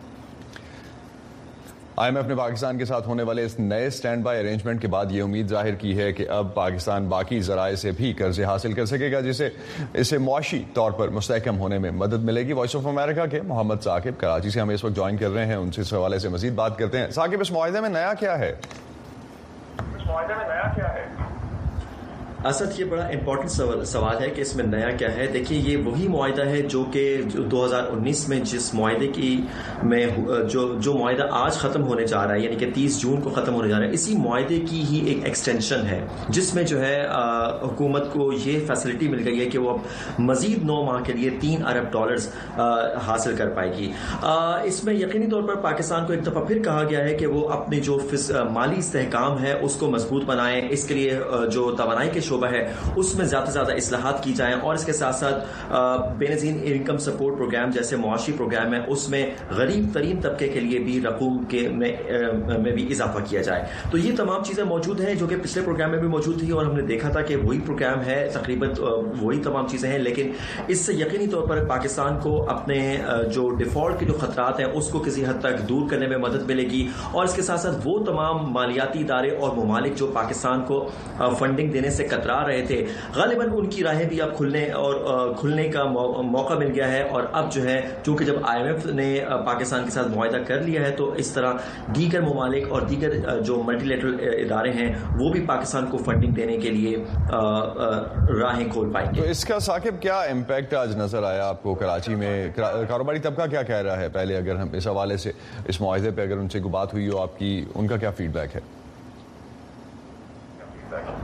آئی ایم ایف نے پاکستان کے ساتھ ہونے والے اس نئے سٹینڈ بائی ارینجمنٹ کے بعد یہ امید ظاہر کی ہے کہ اب پاکستان باقی ذرائع سے بھی قرضے حاصل کر سکے گا، جسے اسے معاشی طور پر مستحکم ہونے میں مدد ملے گی۔ وائس آف امریکہ کے محمد ثاقب کراچی سے ہمیں اس وقت جوائن کر رہے ہیں، ان سے اس حوالے سے مزید بات کرتے ہیں۔ ثاقب، اس معاہدے میں نیا کیا ہے؟ اس معاہدے میں نیا کیا ہے؟
اسد، یہ بڑا امپورٹنٹ سوال ہے کہ اس میں نیا کیا ہے۔ دیکھیے، یہ وہی معاہدہ ہے جو کہ دو ہزار انیس میں جس معاہدے کی میں جو جو معاہدہ آج ختم ہونے جا رہا ہے، یعنی کہ تیس جون کو ختم ہونے جا رہا ہے، اسی معاہدے کی ہی ایک ایکسٹینشن ہے، جس میں جو ہے حکومت کو یہ فیسلٹی مل گئی ہے کہ وہ اب مزید نو ماہ کے لیے تین ارب ڈالرز حاصل کر پائے گی۔ اس میں یقینی طور پر پاکستان کو ایک دفعہ پھر کہا گیا ہے کہ وہ اپنے جو مالی استحکام ہے اس کو مضبوط بنائیں۔ اس کے لیے جو توانائی کے شعبہ ہے اس میں زیادہ سے زیادہ اصلاحات کی جائیں، اور اس کے ساتھ ساتھ بے نظیر انکم سپورٹ پروگرام جیسے معاشی پروگرام ہے اس میں غریب ترین طبقے کے لیے بھی رقوم کے میں, میں بھی اضافہ کیا جائے۔ تو یہ تمام چیزیں موجود ہیں جو کہ پچھلے پروگرام میں بھی موجود تھی، اور ہم نے دیکھا تھا کہ وہی پروگرام ہے، تقریباً وہی تمام چیزیں ہیں، لیکن اس سے یقینی طور پر پاکستان کو اپنے جو ڈیفالٹ کے جو خطرات ہیں اس کو کسی حد تک دور کرنے میں مدد ملے گی، اور اس کے ساتھ ساتھ وہ تمام مالیاتی ادارے اور ممالک جو پاکستان کو فنڈنگ دینے سے کترا رہے تھے، غالباً ان کی راہیں بھی اب کھلنے اور کھلنے کا موقع مل گیا ہے۔ اور اب جو ہے چونکہ جب آئی ایم ایف نے پاکستان کے ساتھ معاہدہ کر لیا ہے، تو اس طرح دیگر ممالک اور دیگر جو ملٹی لیٹرل ادارے ہیں وہ بھی پاکستان کو فنڈنگ دینے کے لیے راہیں کھول پائیں گے۔
تو اس کا ثاقب کیا امپیکٹ آج نظر آیا آپ کو کراچی میں؟ کاروباری طبقہ کیا کہہ رہا ہے؟ پہلے اگر ہم اس حوالے سے اس معاہدے پہ اگر ان سے بات ہوئی ہو آپ کی، ان کا کیا فیڈ بیک ہے؟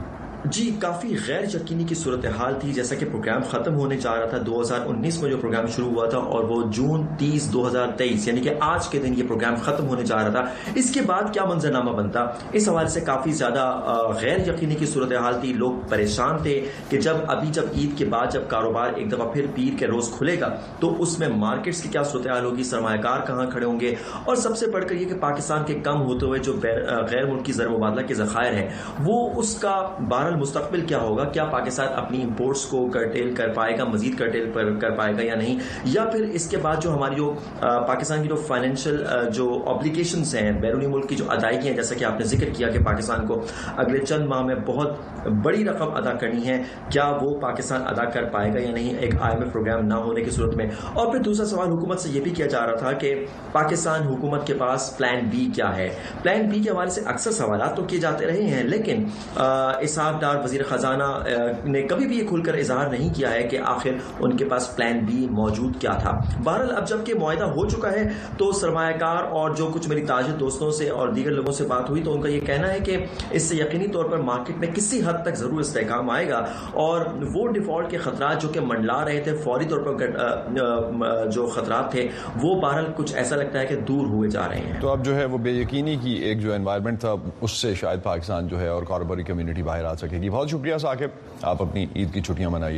جی کافی غیر یقینی کی صورتحال تھی. جیسا کہ پروگرام ختم ہونے جا رہا تھا دو ہزار انیس میں جو پروگرام شروع ہوا تھا اور وہ جون تیس دو ہزار تیئیس یعنی کہ آج کے دن یہ پروگرام ختم ہونے جا رہا تھا. اس کے بعد کیا منظرنامہ بنتا, اس حوالے سے کافی زیادہ غیر یقینی کی صورتحال تھی. لوگ پریشان تھے کہ جب ابھی جب عید کے بعد جب کاروبار ایک دفعہ پھر پیر کے روز کھلے گا تو اس میں مارکیٹس کی کیا صورتحال ہوگی, سرمایہ کار کہاں کھڑے ہوں گے, اور سب سے بڑھ کر یہ کہ پاکستان کے کم ہوتے ہوئے جو غیر ملکی زر مبادلہ کے ذخائر ہیں وہ اس کا بہرحال مستقبل کیا ہوگا. کیا پاکستان اپنی امپورٹس کو کرٹیل کر پائے گا, مزید کرٹیل پر کر پائے گا یا نہیں, یا پھر اس کے بعد جو ہماری جو پاکستان کی جو فائنینشیل جو آبلیگیشنز ہیں بیرونی ملک کی جو ادائیگیاں ہیں, جیسا کہ آپ نے ذکر کیا کہ پاکستان کو اگلے چند ماہ میں بہت بڑی رقم ادا کرنی ہے, کیا وہ پاکستان ادا کر پائے گا یا نہیں ایک آئی ایم ایف پروگرام نہ ہونے کی صورت میں. اور پھر دوسرا سوال حکومت سے یہ بھی کیا جا رہا تھا کہ پاکستان حکومت کے پاس پلان بی کیا ہے. پلان بی کے حوالے سے اکثر سوالات تو کیے جاتے رہے ہیں, لیکن اسحاق ڈار وزیر خزانہ نے کبھی بھی یہ کھل کر اظہار نہیں کیا ہے کہ آخر ان کے پاس پلان بی موجود کیا تھا. بہرحال اب جب کہ معاہدہ ہو چکا ہے تو سرمایہ کار اور جو کچھ میری تاجر دوستوں سے اور دیگر لوگوں سے بات ہوئی تو ان کا یہ کہنا ہے کہ اس سے یقینی طور پر مارکیٹ میں کسی حد تک ضرور استحکام آئے گا اور وہ ڈیفالٹ کے خطرات جو کہ منڈلا رہے تھے فوری طور پر جو خطرات تھے وہ بہرحال کچھ ایسا لگتا ہے کہ دور ہوئے جا رہے ہیں.
تو اب جو ہے وہ بے یقینی کی ایک جو انوائرمنٹ تھا اس سے شاید پاکستان جو ہے اور کاروباری کمیونٹی باہر آ سکے گی. بہت شکریہ ثاقب, آپ اپنی عید کی چھٹیاں منائیے.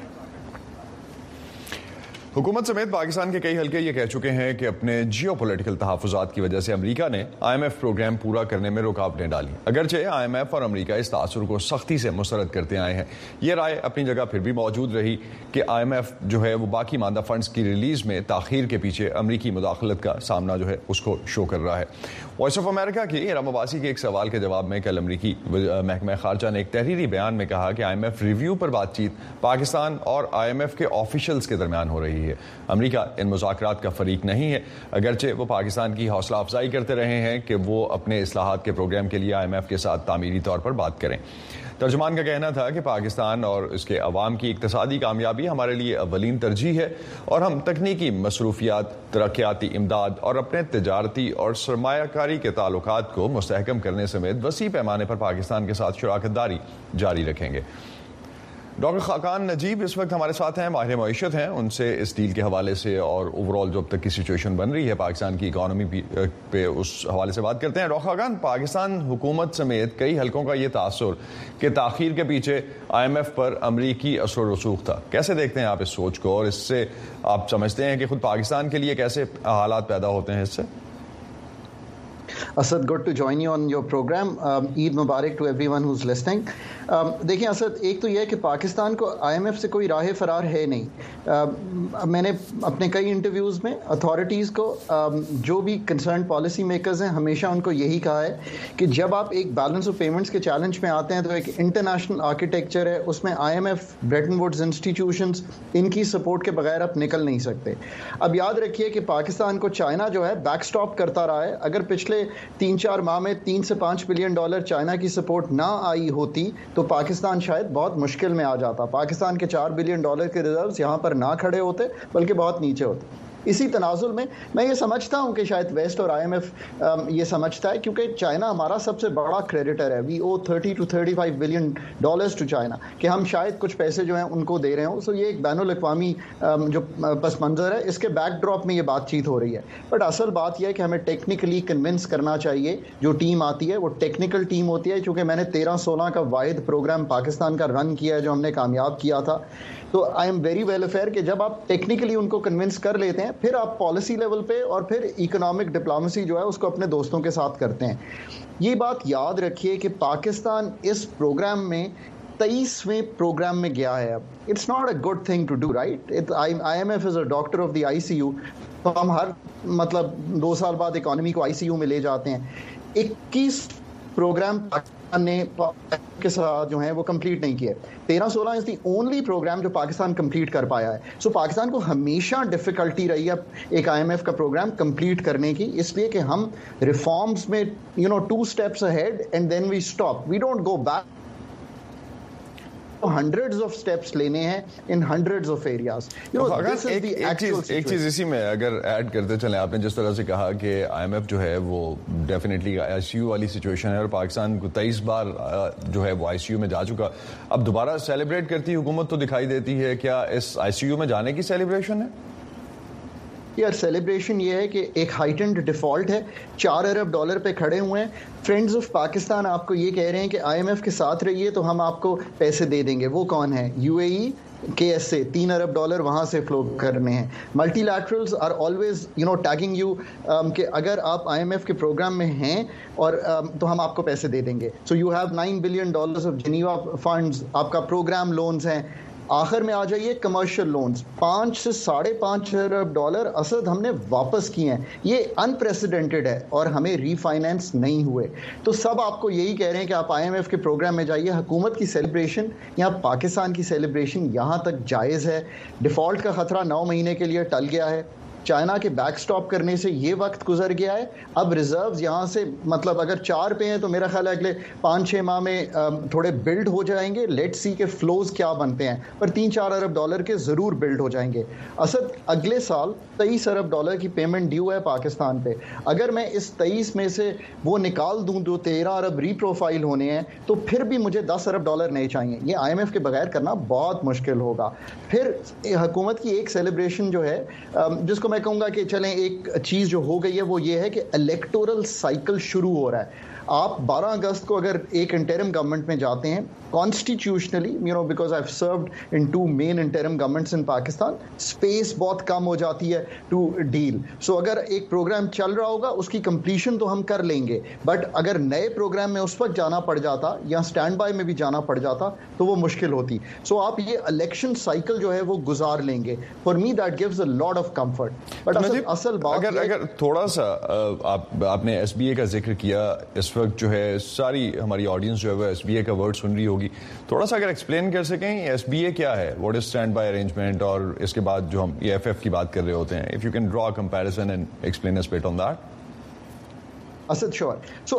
حکومت سمیت پاکستان کے کئی حلقے یہ کہہ چکے ہیں کہ اپنے جیو پولیٹیکل تحفظات کی وجہ سے امریکہ نے آئی ایم ایف پروگرام پورا کرنے میں رکاوٹیں ڈالی. اگرچہ آئی ایم ایف اور امریکہ اس تاثر کو سختی سے مسترد کرتے آئے ہیں, یہ رائے اپنی جگہ پھر بھی موجود رہی کہ آئی ایم ایف جو ہے وہ باقی ماندہ فنڈز کی ریلیز میں تاخیر کے پیچھے امریکی مداخلت کا سامنا جو ہے اس کو شو کر رہا ہے. وائس آف امریکہ کی ارم عباسی کے ایک سوال کے جواب میں کل امریکی محکمہ خارجہ نے ایک تحریری بیان میں کہا کہ آئی ایم ایف ریویو پر بات چیت پاکستان اور آئی ایم ایف کے آفیشلز کے درمیان ہو رہی ہے. امریکہ ان مذاکرات کا فریق نہیں ہے, اگرچہ وہ پاکستان کی حوصلہ افزائی کرتے رہے ہیں کہ وہ اپنے اصلاحات کے پروگرام کے لیے آئی ایم ایف کے ساتھ تعمیری طور پر بات کریں. ترجمان کا کہنا تھا کہ پاکستان اور اس کے عوام کی اقتصادی کامیابی ہمارے لیے اولین ترجیح ہے اور ہم تکنیکی مصروفیات, ترقیاتی امداد اور اپنے تجارتی اور سرمایہ کاری کے تعلقات کو مستحکم کرنے سمیت وسیع پیمانے پر پاکستان کے ساتھ شراکت داری جاری رکھیں گے. ڈاکٹر خاقان نجیب اس وقت ہمارے ساتھ ہیں, ماہر معیشت ہیں, ان سے اس ڈیل کے حوالے سے اور اوور آل جو اب تک کی سچویشن بن رہی ہے پاکستان کی اکانومی پہ اس حوالے سے بات کرتے ہیں. ڈاکٹر خاقان, پاکستان حکومت سمیت کئی حلقوں کا یہ تاثر کہ تاخیر کے پیچھے آئی ایم ایف پر امریکی اثر و رسوخ تھا, کیسے دیکھتے ہیں آپ اس سوچ کو اور اس سے آپ سمجھتے ہیں کہ خود پاکستان کے لیے کیسے حالات پیدا ہوتے ہیں اس سے؟
Asad, good to join you on your program. um, Eid Mubarak to everyone who's listening. um, دیکھیں اسد, ایک تو یہ ہے کہ پاکستان کو آئی ایم ایف سے کوئی راہ فرار ہے نہیں. uh, میں نے اپنے کئی انٹرویوز میں اتھارٹیز کو um, جو بھی کنسرن پالیسی میکرز ہیں ہمیشہ ان کو یہی کہا ہے کہ جب آپ ایک بیلنس آف پیمنٹس کے چیلنج میں آتے ہیں تو ایک انٹرنیشنل آرکیٹیکچر ہے, اس میں آئی ایم ایف, بریٹن ووڈز انسٹیٹیوشنز, ان کی سپورٹ کے بغیر آپ نکل نہیں سکتے. اب یاد رکھیے کہ پاکستان کو چائنا جو ہے بیک سٹاپ کرتا رہا ہے. اگر پچھلے تین چار ماہ میں تین سے پانچ بلین ڈالر چائنا کی سپورٹ نہ آئی ہوتی تو پاکستان شاید بہت مشکل میں آ جاتا. پاکستان کے چار بلین ڈالر کے ریزروز یہاں پر نہ کھڑے ہوتے بلکہ بہت نیچے ہوتے. اسی تناظر میں میں یہ سمجھتا ہوں کہ شاید ویسٹ اور آئی ایم ایف یہ سمجھتا ہے کیونکہ چائنا ہمارا سب سے بڑا کریڈیٹر ہے. وی او تھرٹی ٹو تھرٹی فائیو بلین ڈالرز ٹو چائنا, کہ ہم شاید کچھ پیسے جو ہیں ان کو دے رہے ہوں. سو یہ ایک بین الاقوامی جو پس منظر ہے اس کے بیک ڈراپ میں یہ بات چیت ہو رہی ہے. بٹ اصل بات یہ ہے کہ ہمیں ٹیکنیکلی کنونس کرنا چاہیے. جو ٹیم آتی ہے وہ ٹیکنیکل ٹیم ہوتی ہے, چونکہ میں نے تیرہ سولہ کا واحد پروگرام پاکستان کا رن کیا ہے جو ہم نے کامیاب کیا تھا. تو آئی ایم ویری ویل اویئر کہ جب آپ ٹیکنیکلی ان کو کنونس کر لیتے ہیں پھر آپ پالیسی لیول پہ اور پھر اکنامک ڈپلومیسی جو ہے اس کو اپنے دوستوں کے ساتھ کرتے ہیں. یہ بات یاد رکھیے کہ پاکستان اس پروگرام میں تیئیسویں پروگرام میں گیا ہے. اب اٹس ناٹ اے گڈ تھنگ ٹو ڈو, رائٹ. آئی ایم ایف از اے ڈاکٹر آف دی آئی سی یو, تو ہم ہر مطلب دو سال بعد اکانومی کو آئی سی یو میں لے جاتے ہیں. اکیس پروگرام پاکستان نے کے ساتھ جو ہیں وہ کمپلیٹ نہیں کیے. تیرہ سولہ از دی اونلی پروگرام جو پاکستان کمپلیٹ کر پایا ہے. سو so, پاکستان کو ہمیشہ ڈفیکلٹی رہی ہے ایک آئی ایم ایف کا پروگرام کمپلیٹ کرنے کی, اس لیے کہ ہم ریفارمز میں یو نو ٹو اسٹیپس اہیڈ اینڈ دین وی اسٹاپ, وی ڈونٹ گو بیک. hundreds of steps لینے ہیں in hundreds of areas. You know, this is the actual situation.
ایک چیز اسی میں اگر ایڈ کرتے چلیں, آپ نے جس طرح سے کہا کہ آئی ایم ایف جو ہے وہ ڈیفینیٹلی آئی سی یو والی سچویشن ہے اور پاکستان کو تیئیس بار جو ہے وہ آئی سی یو میں جا چکا, اب دوبارہ سیلیبریٹ کرتی حکومت تو دکھائی دیتی ہے, کیا اس آئی سی یو میں جانے کی سیلیبریشن ہے؟
یار سیلیبریشن یہ ہے کہ ایک ہائٹنڈ ڈیفالٹ ہے, چار ارب ڈالر پہ کھڑے ہوئے ہیں. فرینڈز آف پاکستان آپ کو یہ کہہ رہے ہیں کہ آئی ایم ایف کے ساتھ رہیے تو ہم آپ کو پیسے دے دیں گے. وہ کون ہے؟ یو اے ای, کے ایس سے تین ارب ڈالر وہاں سے فلو کرنے ہیں. ملٹی لیٹرلز آر آلویز یو نو ٹیگنگ یو کہ اگر آپ آئی ایم ایف کے پروگرام میں ہیں اور um, تو ہم آپ کو پیسے دے دیں گے. سو یو ہیو نائن بلین ڈالرز آف جنیوا فنڈز, آپ کا پروگرام لونز ہیں. آخر میں آ جائیے کمرشل لونز, پانچ سے ساڑھے پانچ ارب ڈالر اسد ہم نے واپس کیے ہیں. یہ انپریسیڈنٹڈ ہے اور ہمیں ری فائنینس نہیں ہوئے. تو سب آپ کو یہی کہہ رہے ہیں کہ آپ آئی ایم ایف کے پروگرام میں جائیے. حکومت کی سیلیبریشن یا پاکستان کی سیلیبریشن یہاں تک جائز ہے. ڈیفالٹ کا خطرہ نو مہینے کے لیے ٹل گیا ہے. چائنا کے بیک سٹاپ کرنے سے یہ وقت گزر گیا ہے. اب ریزروز یہاں سے مطلب اگر چار پہ ہیں تو میرا خیال ہے اگلے پانچ چھ ماہ میں تھوڑے بلڈ ہو جائیں گے. لیٹ سی کے فلوز کیا بنتے ہیں, پر تین چار ارب ڈالر کے ضرور بلڈ ہو جائیں گے. اسد اگلے سال تیئیس ارب ڈالر کی پیمنٹ ڈیو ہے پاکستان پہ. اگر میں اس تیئیس میں سے وہ نکال دوں جو تیرہ ارب ری پروفائل ہونے ہیں تو پھر بھی مجھے دس ارب ڈالر نہیں چاہیے. یہ آئی ایم ایف کے بغیر کرنا بہت مشکل ہوگا. پھر حکومت کی ایک سیلیبریشن جو ہے جس کو میں کہوں گا کہ چلیں ایک چیز جو ہو گئی ہے وہ یہ ہے کہ الیکٹورل سائیکل شروع ہو رہا ہے. آپ بارہ اگست کو اگر ایک انٹرم گورنمنٹ میں جاتے ہیں کانسٹیٹیوشنلی, یو نو بیکاز آئی ہیو سروڈ ان ٹو مین انٹرم گورنمنٹس ان پاکستان, اسپیس بہت کم ہو جاتی ہے ٹو ڈیل. سو اگر ایک پروگرام چل رہا ہوگا اس کی کمپلیشن تو ہم کر لیں گے, بٹ اگر نئے پروگرام میں اس وقت جانا پڑ جاتا یا اسٹینڈ بائی میں بھی جانا پڑ جاتا تو وہ مشکل ہوتی. سو آپ یہ الیکشن سائیکل جو ہے وہ گزار لیں گے. فار می دیٹ گیوز اے لاٹ آف کمفرٹ. بٹ اصل بات
اگر اگر تھوڑا سا آپ آپ نے ایس بی اے کا ذکر کیا, اس وقت جو ہے ساری ہماری آڈینس جو ہے وہ ایس بی اے کا ورڈ سن رہی ہوگی, تھوڑا سا اگر ایکسپلین کر سکیں ایس بی اے کیا ہے, واٹ از اسٹینڈ بائی ارینجمنٹ, اور اس کے بعد جو ہم ای ایف ایف کی بات کر رہے ہوتے ہیں, اف یو کین ڈرا کمپیریزن اینڈ ایکسپلین اس بیٹ آن دیٹ.
اسد شور. سو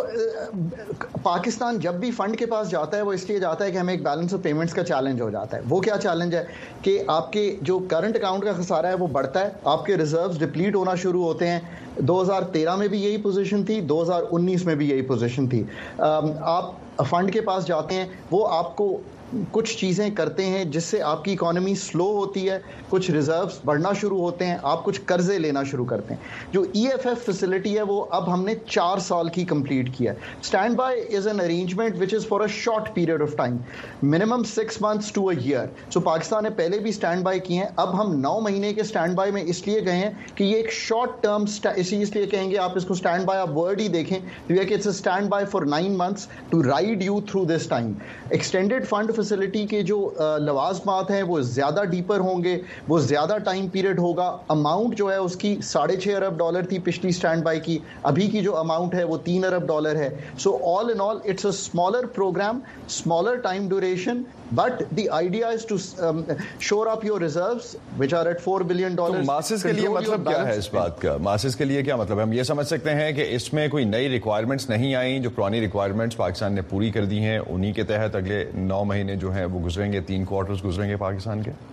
پاکستان جب بھی فنڈ کے پاس جاتا ہے وہ اس لیے جاتا ہے کہ ہمیں ایک بیلنس آف پیمنٹس کا چیلنج ہو جاتا ہے. وہ کیا چیلنج ہے کہ آپ کے جو کرنٹ اکاؤنٹ کا خسارہ ہے وہ بڑھتا ہے, آپ کے ریزروز ڈپلیٹ ہونا شروع ہوتے ہیں. دو ہزار تیرہ میں بھی یہی پوزیشن تھی, دو ہزار انیس میں بھی یہی پوزیشن تھی. آپ فنڈ کے پاس جاتے ہیں, وہ آپ کو کچھ چیزیں کرتے ہیں جس سے آپ کی اکانومی سلو ہوتی ہے, کچھ ریزروز بڑھنا شروع ہوتے ہیں, آپ کچھ قرضے لینا شروع کرتے ہیں. جو ای ایف ایف فیسلٹی ہے وہ اب ہم نے چار سال کی کمپلیٹ کیا ہے. اسٹینڈ بائی از این ارینجمنٹ وچ از فار اے شارٹ پیریڈ آف ٹائم, منیمم سکس منتھس ٹو اے ایئر. سو پاکستان نے پہلے بھی اسٹینڈ بائی کیے ہیں, اب ہم نو مہینے کے اسٹینڈ بائی میں اس لیے گئے ہیں کہ یہ ایک شارٹ ٹرم, اسی اس لیے کہیں گے آپ اس کو اسٹینڈ بائی, آپ ورڈ ہی دیکھیں تو یہ کہ اٹس اے اسٹینڈ بائی فار نائن منتھس ٹو رائڈ یو تھرو دس ٹائم. ایکسٹینڈیڈ فنڈ فیسلٹی کے جو لوازمات ہیں وہ زیادہ ڈیپر ہوں گے, وہ زیادہ ٹائم پیریڈ ہوگا. اماؤنٹ جو ہے اس کی ساڑھے چھ ارب ڈالر تھی پچھلی اسٹینڈ بائی کی, ابھی کی جو اماؤنٹ ہے وہ تین ارب ڈالر ہے. سو آل ان آل اٹس اے اسمالر پروگرام, اسمالر ٹائم ڈیوریشن, but the idea is to um, shore up your reserves which are at four billion dollars.
ماسز کے لیے مطلب کیا ہے اس بات کا, ماسز کے لیے کیا مطلب ہے؟ ہم یہ سمجھ سکتے ہیں کہ اس میں کوئی نئی ریکوائرمنٹس نہیں آئیں, جو پرانی ریکوائرمنٹس پاکستان نے پوری کر دی ہیں انہی کے تحت اگلے نو مہینے جو ہیں وہ گزریں گے, تین کوارٹرز گزریں گے پاکستان کے.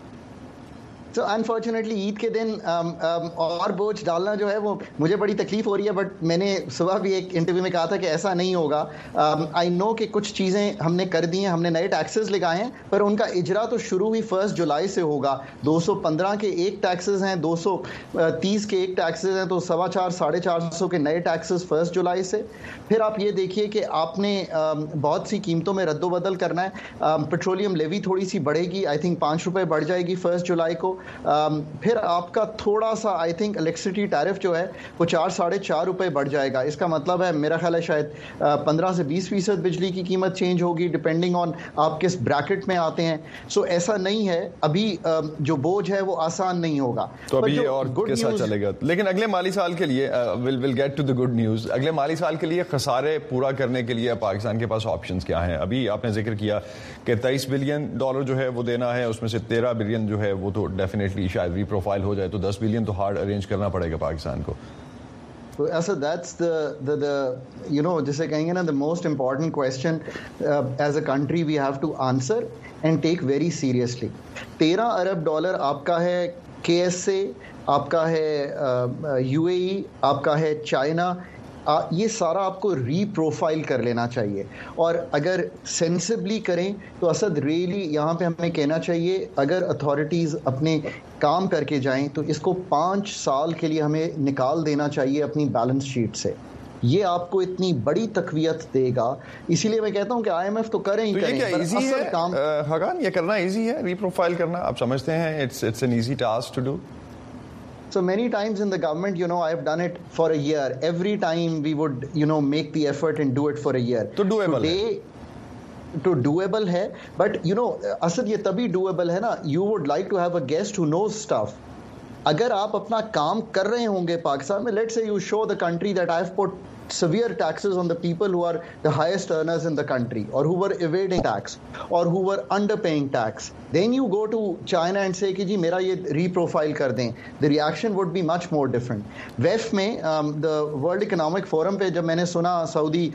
تو انفارچونیٹلی عید کے دن اور بوجھ ڈالنا جو ہے وہ مجھے بڑی تکلیف ہو رہی ہے, بٹ میں نے صبح بھی ایک انٹرویو میں کہا تھا کہ ایسا نہیں ہوگا. آئی نو کہ کچھ چیزیں ہم نے کر دی ہیں, ہم نے نئے ٹیکسز لگائے ہیں, پر ان کا اجرا تو شروع ہی فرسٹ جولائی سے ہوگا. دو سو پندرہ کے ایک ٹیکسز ہیں, دو سو تیس کے ایک ٹیکسز ہیں, تو سوا چار ساڑھے چار سو کے نئے ٹیکسز فرسٹ جولائی سے. پھر آپ یہ دیکھیے کہ آپ نے بہت سی قیمتوں میں رد و بدل کرنا ہے. پیٹرولیم لیوی تھوڑی سی بڑھے گی, آئی تھنک پانچ روپے بڑھ جائے گی فرسٹ جولائی کو. پھر آپ کا تھوڑا سا آئی تھنک الیکٹریسٹی ٹیرف جو ہے وہ چار ساڑھے چار روپے بڑھ جائے گا. اس کا مطلب ہے میرا خیال ہے شاید پندرہ سے بیس فیصد بجلی کی قیمت چینج ہوگی ڈپینڈنگ آن آپ کس بریکٹ میں آتے ہیں. سو ایسا نہیں ہے, ابھی جو بوجھ ہے وہ آسان نہیں ہوگا,
تو ابھی اور کیسا چلے گا. لیکن اگلے مالی سال کے لیے ول ول گیٹ ٹو دی گڈ نیوز. اگلے مالی سال کے لیے خسارے پورا کرنے کے لیے پاکستان کے پاس آپشنز کیا ہیں؟ ابھی آپ نے ذکر کیا کہ تیئیس بلین ڈالر جو ہے وہ دینا ہے, اس میں سے تیرہ بلین جو ہے وہ تو ڈیفینیٹلی شاید ری پروفائل ہو جائے, تو دس بلین تو ہارڈ ارینج کرنا پڑے گا پاکستان کو.
ایسا دیٹس the the you know جسے کہیں گے نا the most important question uh, as a country we have to answer and take very seriously. تیرہ ارب ڈالر آپ کا ہے کے ایس سے، آپ کا ہے یو اے ای، آپ کا ہے چائنا، یہ سارا آپ کو ری پروفائل کر لینا چاہیے. اور اگر سینسبلی کریں تو اسد ریئلی یہاں پہ ہمیں کہنا چاہیے اگر اتھارٹیز اپنے کام کر کے جائیں تو اس کو پانچ سال کے لیے ہمیں نکال دینا چاہیے اپنی بیلنس شیٹ سے. یہ آپ کو اتنی بڑی تقویت دے گا. اسی لیے میں کہتا ہوں کہ آئی ایم ایف تو کریں ہی کریں.
یہ ایزی ہے حقان، یہ کرنا ایزی ہے، ری پروفائل کرنا آپ سمجھتے ہیں اٹس اٹس این ایزی ٹاسک ٹو ڈو؟
So many times in the government, you know, I have done it for a year. Every time we would, you know, make the effort and do it for a year.
To doable
Today, to doable hai, but you know, asad ye tabhi doable hai na, you would like to have a guest who knows stuff. Agar aap apna kaam kar rahe honge Pakistan mein, let's say you show the country that I have put severe taxes on the people who are the highest earners in the country, or who were evading tax, or who were underpaying tax. Then you go to China and say کہ جی میرا یہ ری-profile کر دیں. The reaction would be much more different. ویف میں the World Economic Forum پہ جب میں نے سنا سعودی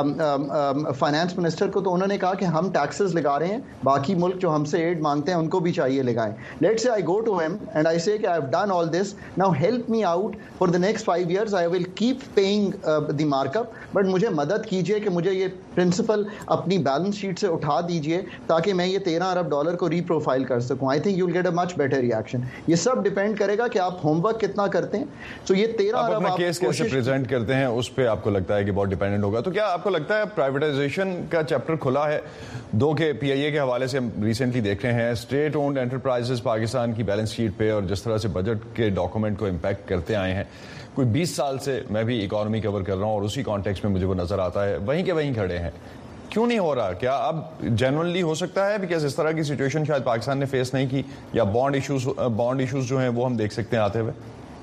فائنانس منسٹر کو، تو انہوں نے کہا کہ ہم ٹیکسز لگا رہے ہیں، باقی ملک جو ہم سے ایڈ مانگتے ہیں ان کو بھی چاہیے لگائیں. Let's say I go to him and I say کہ I have done all this, now help me out for the next five years, I will keep paying uh, the mark up, but مجھے مدد کیجئے کہ مجھے یہ پرنسپل اپنی بیلنس شیٹ سے اٹھا دیجئے تاکہ میں یہ تیرہ ارب ڈالر کو ری پروفائل کر سکوں. آئی تھنک یو ول گیٹ اے مچ بیٹر ریئیکشن. یہ سب ڈیپینڈ کرے گا کہ آپ ہوم ورک کتنا کرتے ہیں. سو یہ تیرہ ارب
اپنا کیس کیسے پریزنٹ کرتے ہیں اس پہ آپ کو لگتا ہے کہ بہت ڈیپینڈنٹ ہوگا. تو کیا آپ کو لگتا ہے پرائیویٹائزیشن کا چیپٹر کھلا ہے؟ دو کے پی آئی اے کے حوالے سے ہم ریسنٹلی دیکھ رہے ہیں اسٹیٹ اونڈ انٹرپرائزز پاکستان کی بیلنس شیٹ پہ اور جس طرح سے بجٹ کے ڈاکومنٹ کو امپیکٹ کرتے آئے ہیں. کوئی بیس سال سے میں بھی اکانومی کور کر رہا ہوں اور اسی کانٹیکس میں مجھے وہ نظر آتا ہے وہیں کے وہیں کھڑے ہیں. کیوں نہیں ہو رہا؟ کیا اب جنرلی ہو سکتا ہے بیکاز اس طرح کی سچویشن شاید پاکستان نے فیس نہیں کی، یا بانڈ ایشوز بانڈ ایشوز جو ہیں وہ ہم دیکھ سکتے ہیں آتے ہوئے؟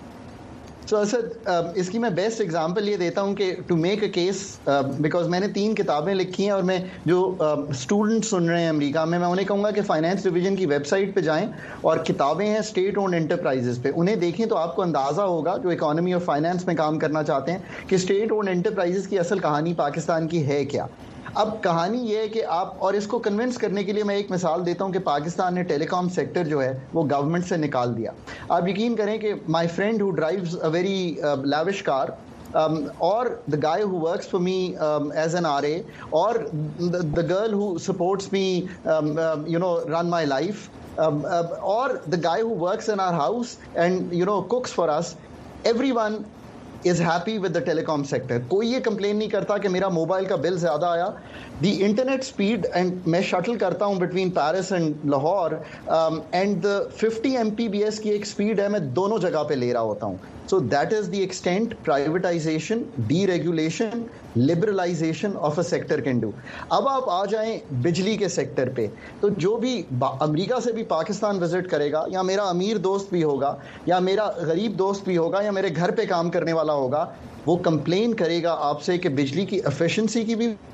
سو اسد اس کی میں بیسٹ ایگزامپل یہ دیتا ہوں کہ ٹو میک اے کیس، بیکاز میں نے تین کتابیں لکھی ہیں اور میں جو اسٹوڈنٹ سن رہے ہیں امریکہ میں، میں انہیں کہوں گا کہ فائنانس ڈویژن کی ویب سائٹ پہ جائیں اور کتابیں ہیں اسٹیٹ اونڈ انٹرپرائزز پہ، انہیں دیکھیں تو آپ کو اندازہ ہوگا جو اکانومی اور فائنانس میں کام کرنا چاہتے ہیں کہ اسٹیٹ اونڈ انٹرپرائزز کی اصل کہانی پاکستان کی ہے کیا. اب کہانی یہ ہے کہ آپ، اور اس کو کنونس کرنے کے لیے میں ایک مثال دیتا ہوں کہ پاکستان نے ٹیلی کام سیکٹر جو ہے وہ گورنمنٹ سے نکال دیا. آپ یقین کریں کہ مائی فرینڈ ہو ڈرائیوز اے ویری لیوش کار Um, or the guy who works for me um, as an R A, or the, the girl who supports me, um, um, you know, run my life, um, uh, or the guy who works in our house and, you know, cooks for us, everyone is happy with the telecom sector. کوئی یہ کمپلین نہیں کرتا کہ میرا موبائل کا بل زیادہ آیا. دی انٹرنیٹ اسپیڈ، اینڈ میں شٹل کرتا ہوں بٹوین پیرس اینڈ لاہور، اینڈ دا ففٹی ایم پی بی ایس کی ایک اسپیڈ ہے، میں دونوں جگہ پہ لے رہا ہوتا ہوں. سو دیٹ از دی ایکسٹینٹ پرائیویٹائزیشن، ڈی ریگولیشن، لبرلائزیشن آف اے سیکٹر کین ڈو. اب آپ آ جائیں بجلی کے سیکٹر پہ، تو جو بھی امریکہ سے بھی پاکستان وزٹ کرے گا، یا میرا امیر دوست بھی ہوگا، یا میرا غریب دوست بھی ہوگا، یا میرے گھر پہ کام کرنے والا ہوگا، وہ کمپلین کرے گا آپ سے کہ بجلی کی ایفیشنسی کی بھی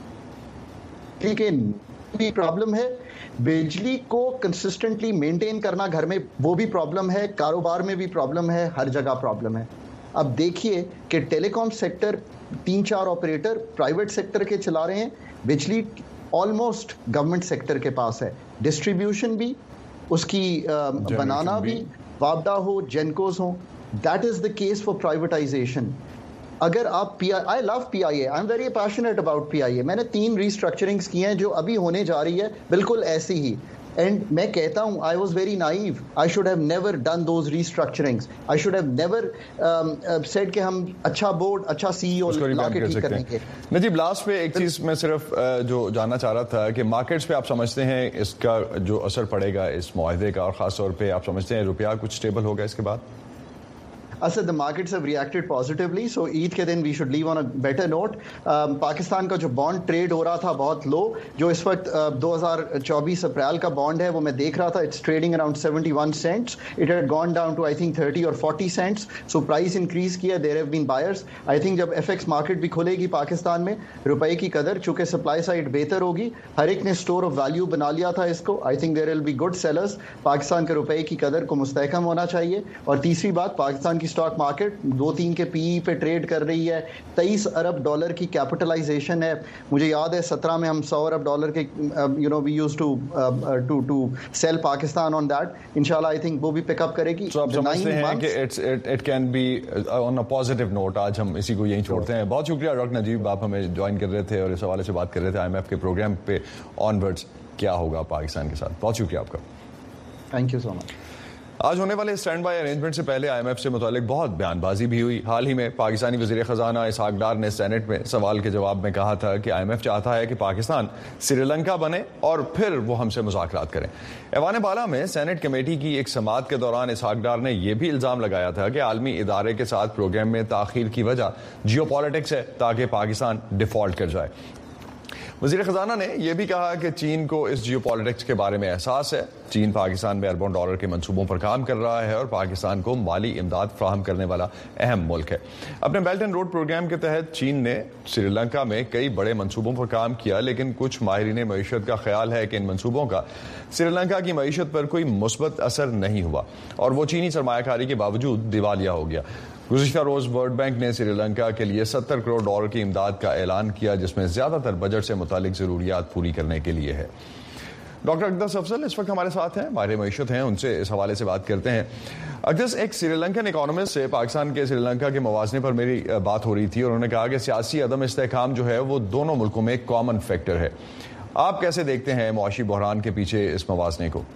بھی پرابلم ہے، بجلی کو کنسسٹنٹلی مینٹین کرنا گھر میں وہ بھی پرابلم ہے، کاروبار میں بھی پرابلم ہے، ہر جگہ پرابلم ہے. اب دیکھیے کہ ٹیلی کام سیکٹر تین چار آپریٹر پرائیویٹ سیکٹر کے چلا رہے ہیں، بجلی آلموسٹ گورنمنٹ سیکٹر کے پاس ہے، ڈسٹریبیوشن بھی، اس کی بنانا بھی، وابڈا ہو، جینکوز ہوں. دیٹ از دا کیس فار پرائیویٹائزیشن. اگر آپ پی آئی لو پی آئی اے، آئی ایم ویری پیشنیٹ اباؤٹ پی آئی اے. میں نے تین ریسٹرکچرنگس کی ہیں جو ابھی ہونے جا رہی ہے بالکل ایسی ہی، اینڈ میں کہتا ہوں آئی واز ویری نائیو، آئی شوڈ ہیو نیور ڈن دوز ریسٹرکچرنگس، آئی شوڈ ہیو نیور سیڈ کہ ہم اچھا بورڈ، اچھا سی ای او لا کے ٹھیک کریں گے.
نجیب لاسٹ پہ ایک چیز میں صرف جو جاننا چاہ رہا تھا کہ مارکیٹس پہ آپ سمجھتے ہیں اس کا جو اثر پڑے گا اس معاہدے کا، اور خاص طور پہ آپ سمجھتے ہیں روپیہ کچھ اسٹیبل ہوگا اس کے بعد؟
Asad, the markets have reacted positively, so Eid کے دن we should leave on a better note. پاکستان کا جو بانڈ ٹریڈ ہو رہا تھا بہت لو، جو اس وقت دو ہزار چوبیس اپریل کا بانڈ ہے وہ میں دیکھ رہا تھا، اٹس ٹریڈنگ اراؤنڈ سیونٹی ون سینٹس. اٹ ہیڈ گون ڈاؤن ٹو آئی تھنک تھرٹی اور فورٹی سینٹس. سو پرائز انکریز کیا، دیر ہیو بین بائرس. آئی تھنک جب ایف ایکس مارکیٹ بھی کھلے گی پاکستان میں، روپے کی قدر چونکہ سپلائی سائڈ بہتر ہوگی، ہر ایک نے اسٹور آف ویلیو بنا لیا تھا اس کو. آئی تھنک دیر ول بی گڈ سیلرز. پاکستان کے روپے کی قدر کو مستحکم ہونا چاہیے. اور تیسری بات، پاکستان کی stock market दो तीन के पीई पे ट्रेड कर रही है, तेईस अरब डॉलर की कैपिटलाइजेशन है। मुझे याद है सत्रह में हम सौ अरब डॉलर के you know we use to to to sell Pakistan on that. इंशाल्लाह आई थिंक वो भी पिकअप करेगी।
तो आप समझते हैं कि it's it it can be on a positive note. आज हम इसी को यहीं छोड़ते हैं। बहुत शुक्रिया डॉक्टर नजीब, आप हमें ज्वाइन कर रहे थे और इस हवाले से बात कर रहे थे आईएमएफ के प्रोग्राम पे ऑनवर्ड्स क्या होगा पाकिस्तान के साथ। बहुत शुक्रिया आपका,
थैंक यू सो मच।
आज होने वाले स्टैंड बाय अरेंजमेंट से पहले आईएमएफ से मुतालिक बहुत बयानबाजी भी हुई। हाल ही में पाकिस्तानी वज़ीर ख़ज़ाना इसहाक डार ने सेनेट में सवाल के जवाब में कहा था कि आईएमएफ चाहता है कि पाकिस्तान श्रीलंका बने और फिर वो हमसे मुज़ाकरात करें। ऐवान बाला में सेनेट कमेटी की एक समाअत के दौरान इसहाक डार ने यह भी इल्ज़ाम लगाया था कि आलमी इदारे के साथ प्रोग्राम में ताख़ीर की वजह जियो पॉलिटिक्स है ताकि पाकिस्तान डिफ़ॉल्ट कर जाए। वज़ीर ख़ज़ाना ने यह भी कहा कि चीन को इस जियो पॉलिटिक्स के बारे में एहसास है। चीन पाकिस्तान में अरबों डॉलर के मंसूबों पर काम कर रहा है और पाकिस्तान को माली इमदाद फ्राहम करने वाला अहम मुल्क है। अपने बेल्ट एंड रोड प्रोग्राम के तहत चीन ने श्रीलंका में कई बड़े मंसूबों पर काम किया, लेकिन कुछ माहिरीन मईशत का ख्याल है कि इन मंसूबों का श्रीलंका की मईशत पर कोई मुस्बत असर नहीं हुआ और वो चीनी सरमायाकारी के बावजूद दिवालिया हो गया। गुज़िश्ता रोज वर्ल्ड बैंक ने श्रीलंका के लिए सत्तर करोड़ डॉलर की इमदाद का ऐलान किया, जिसमें ज्यादातर बजट से मुतालिक जरूरियात पूरी करने के लिए है। डॉक्टर अकदस अफजल इस वक्त हमारे साथ हैं, माहिर मईशत हैं, उनसे इस हवाले से बात करते हैं। अकदस, एक श्रीलंकन इकोनॉमिस्ट से पाकिस्तान के श्रीलंका के मवाज़ने पर मेरी बात हो रही थी और उन्होंने कहा कि सियासी अदम इस्तेहकाम जो है वो दोनों मुल्कों में एक कॉमन फैक्टर है। आप कैसे देखते हैं मुआशी बहरान के पीछे इस मवाज़ने को?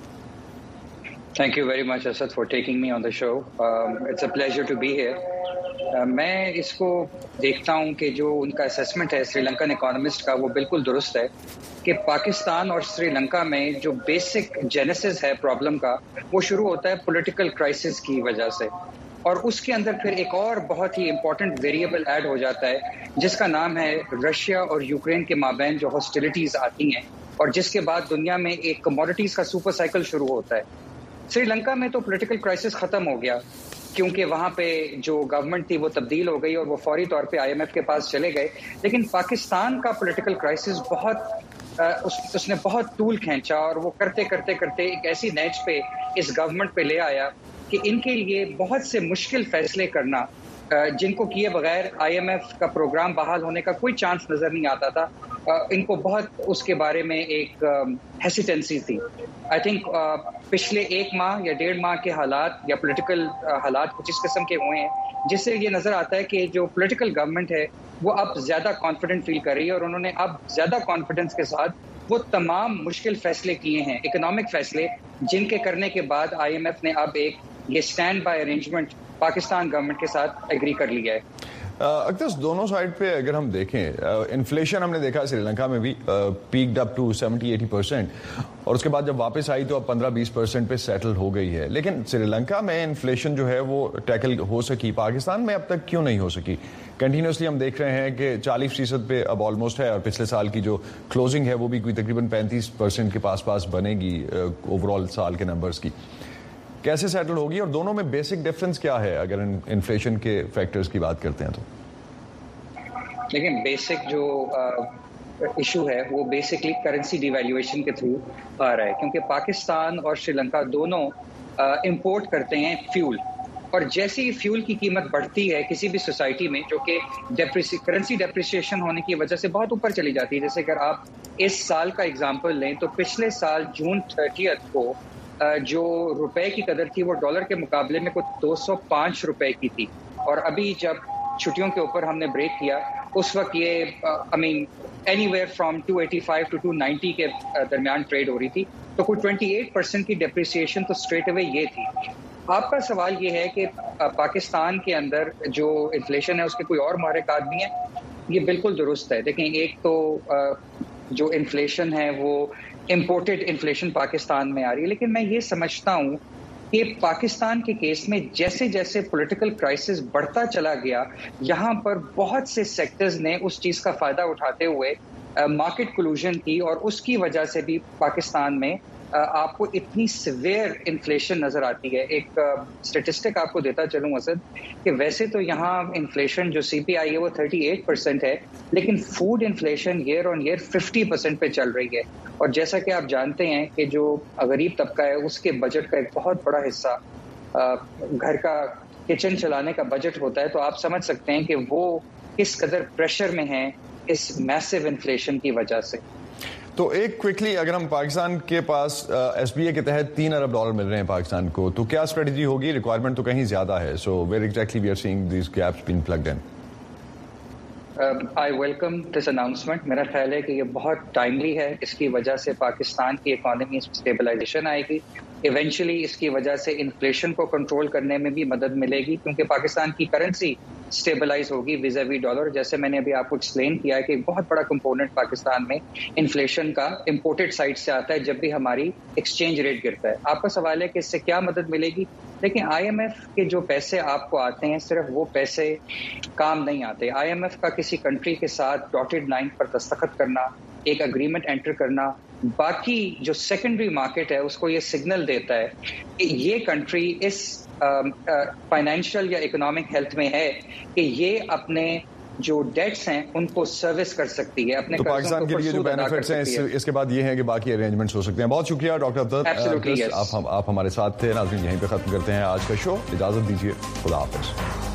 Thank you very much, Asad, for taking me on the show. Um, it's a pleasure to be here. Uh, मैं इसको देखता हूँ कि जो उनका असेसमेंट है श्रीलंकन इकोनॉमिस्ट का वो बिल्कुल दुरुस्त है कि पाकिस्तान और श्रीलंका में जो बेसिक जेनेसिस है प्रॉब्लम का वो शुरू होता है पॉलिटिकल क्राइसिस की वजह से, और उसके अंदर फिर एक और बहुत ही इंपॉर्टेंट वेरिएबल ऐड हो जाता है जिसका नाम है रशिया और यूक्रेन के माबैन जो हॉस्टिलिटीज आती हैं और जिसके बाद दुनिया में एक कमोडिटीज का सुपर साइकिल शुरू होता है। श्रीलंका में तो पॉलिटिकल क्राइसिस खत्म हो गया क्योंकि वहां पे जो गवर्नमेंट थी वो तब्दील हो गई और वो फौरी तौर पे आईएमएफ के पास चले गए, लेकिन पाकिस्तान का पॉलिटिकल क्राइसिस बहुत आ, उस, उसने बहुत टूल खींचा और वो करते करते करते एक ऐसी नैच पे इस गवर्नमेंट पे ले आया कि इनके लिए बहुत से मुश्किल फैसले करना जिनको किए बगैर आईएमएफ का प्रोग्राम बहाल होने का कोई चांस नजर नहीं आता था, इनको बहुत उसके बारे में एक हेसिटेंसी थी। आई थिंक पिछले एक माह या डेढ़ माह के हालात या पॉलिटिकल हालात कुछ इस किस्म के हुए हैं जिससे ये नजर आता है कि जो पॉलिटिकल गवर्नमेंट है वो अब ज्यादा कॉन्फिडेंट फील कर रही है और उन्होंने अब ज्यादा कॉन्फिडेंस के साथ वो तमाम मुश्किल फैसले किए हैं, इकोनॉमिक फैसले, जिनके करने के बाद आईएमएफ ने अब एक ये stand by arrangement Pakistan government के साथ एग्री कर लिया है।
अक्सर दोनों साइड पे अगर हम देखें, इन्फ्लेशन हमने देखा श्रीलंका में भी peaked up to seventy eighty percent और उसके बाद जब वापस आई तो अब पंद्रह बीस परसेंट पे सेटल हो गई है, लेकिन श्रीलंका में इन्फ्लेशन जो है वो टैकल हो सकी, पाकिस्तान में अब तक क्यों नहीं हो सकी? कंटिन्यूसली हम देख रहे हैं कि चालीस फीसद पे अब ऑलमोस्ट है और पिछले साल की जो क्लोजिंग है वो भी कोई तकरीबन पैंतीस परसेंट के पास पास बनेगी ओवरऑल साल के नंबर्स की। कैसे सेटल होगी और दोनों में बेसिक डिफरेंस क्या है अगर इन्फ्लेशन के फैक्टर्स की बात करते हैं तो?
लेकिन बेसिक जो इशू है वो बेसिकली करेंसी डिवैल्यूएशन के थ्रू आ रहा है क्योंकि पाकिस्तान और श्रीलंका दोनों इंपोर्ट करते हैं फ्यूल, और जैसे ही फ्यूल की कीमत बढ़ती है किसी भी सोसाइटी में जो कि करेंसी डेप्रिसिएशन होने की वजह से बहुत ऊपर चली जाती है। जैसे अगर आप इस साल का एग्जाम्पल लें तो पिछले साल जून थर्टियथ को जो रुपए की कदर थी वो डॉलर के मुकाबले में कुछ दो सौ पाँच रुपए की थी, और अभी जब छुट्टियों के ऊपर हमने ब्रेक किया उस वक्त ये I mean anywhere from two eighty five to two ninety के दरमियान ट्रेड हो रही थी, तो कोई अट्ठाईस परसेंट की डेप्रिसिएशन तो स्ट्रेट अवे ये थी। आपका सवाल ये है कि पाकिस्तान के अंदर जो इन्फ्लेशन है उसके कोई और महरकात भी हैं, ये बिल्कुल दुरुस्त है। देखें, एक तो जो इन्फ्लेशन है वो इम्पोर्टेड इन्फ्लेशन पाकिस्तान में आ रही है, लेकिन मैं ये समझता हूँ कि पाकिस्तान के केस में जैसे जैसे पॉलिटिकल क्राइसिस बढ़ता चला गया, यहाँ पर बहुत से सेक्टर्स ने उस चीज का फायदा उठाते हुए मार्केट कोलूजन की, और उसकी वजह से भी पाकिस्तान में आपको इतनी सिवियर इन्फ्लेशन नजर आती है। एक स्टेटिस्टिक आपको देता चलूं असद कि वैसे तो यहाँ इन्फ्लेशन जो सीपीआई है वो अड़तीस परसेंट है, लेकिन food inflation year on year पचास परसेंट पे चल रही है, और जैसा कि आप जानते हैं कि जो गरीब तबका है उसके बजट का एक बहुत बड़ा हिस्सा घर का کچن چلانے کا بجٹ ہوتا ہے تو آپ سمجھ سکتے ہیں کہ وہ کس قدر پریشر میں ہیں اس میسو انفلیشن کی وجہ سے.
تو ایک کوئکلی اگر ہم پاکستان کے پاس ایس بی اے کے تحت تین ارب ڈالر مل رہے ہیں پاکستان کو, تو کیا اسٹریٹجی ہوگی؟ ریکوائرمنٹ تو کہیں زیادہ ہے, سو ویئر ایگزیکٹلی وی آر سیئنگ دیز گیپس بینگ پلگڈ ان.
آئی ویلکم دس اناؤنسمنٹ. میرا خیال ہے کہ یہ بہت ٹائملی ہے. اس کی وجہ سے پاکستان کی اکانومی اسٹیبلائزیشن آئے گی. ایونچولی اس کی وجہ سے انفلیشن کو کنٹرول کرنے میں بھی مدد ملے گی, کیونکہ پاکستان کی کرنسی اسٹیبلائز ہوگی ویزا وی ڈالر. جیسے میں نے ابھی آپ کو ایکسپلین کیا ہے کہ ایک بہت بڑا کمپوننٹ پاکستان میں انفلیشن کا امپورٹڈ سائڈ سے آتا ہے جب بھی ہماری ایکسچینج ریٹ گرتا ہے. آپ کا سوال ہے کہ اس سے کیا مدد ملے گی؟ لیکن آئی ایم ایف کے جو پیسے آپ کو آتے ہیں صرف وہ پیسے کام نہیں آتے. آئی ایم ایف کا کسی کنٹری کے ساتھ ڈاٹڈ لائن پر دستخط کرنا, ایک اگریمنٹ انٹر کرنا, باقی جو سیکنڈری مارکیٹ ہے اس کو یہ سگنل دیتا ہے کہ یہ کنٹری اس فائنینشیل یا اکنامک ہیلتھ میں ہے کہ یہ اپنے جو ڈیٹس ہیں ان کو سروس کر سکتی ہے, اپنے
تو پاکستان کے لیے جو بینیفٹس ہیں اس کے بعد یہ ہیں کہ باقی ارینجمنٹس ہو سکتے ہیں. بہت شکریہ ڈاکٹر افضل, آپ ہمارے ساتھ تھے. ناظرین یہیں پہ ختم کرتے ہیں آج کا شو. اجازت دیجیے, خدا حافظ.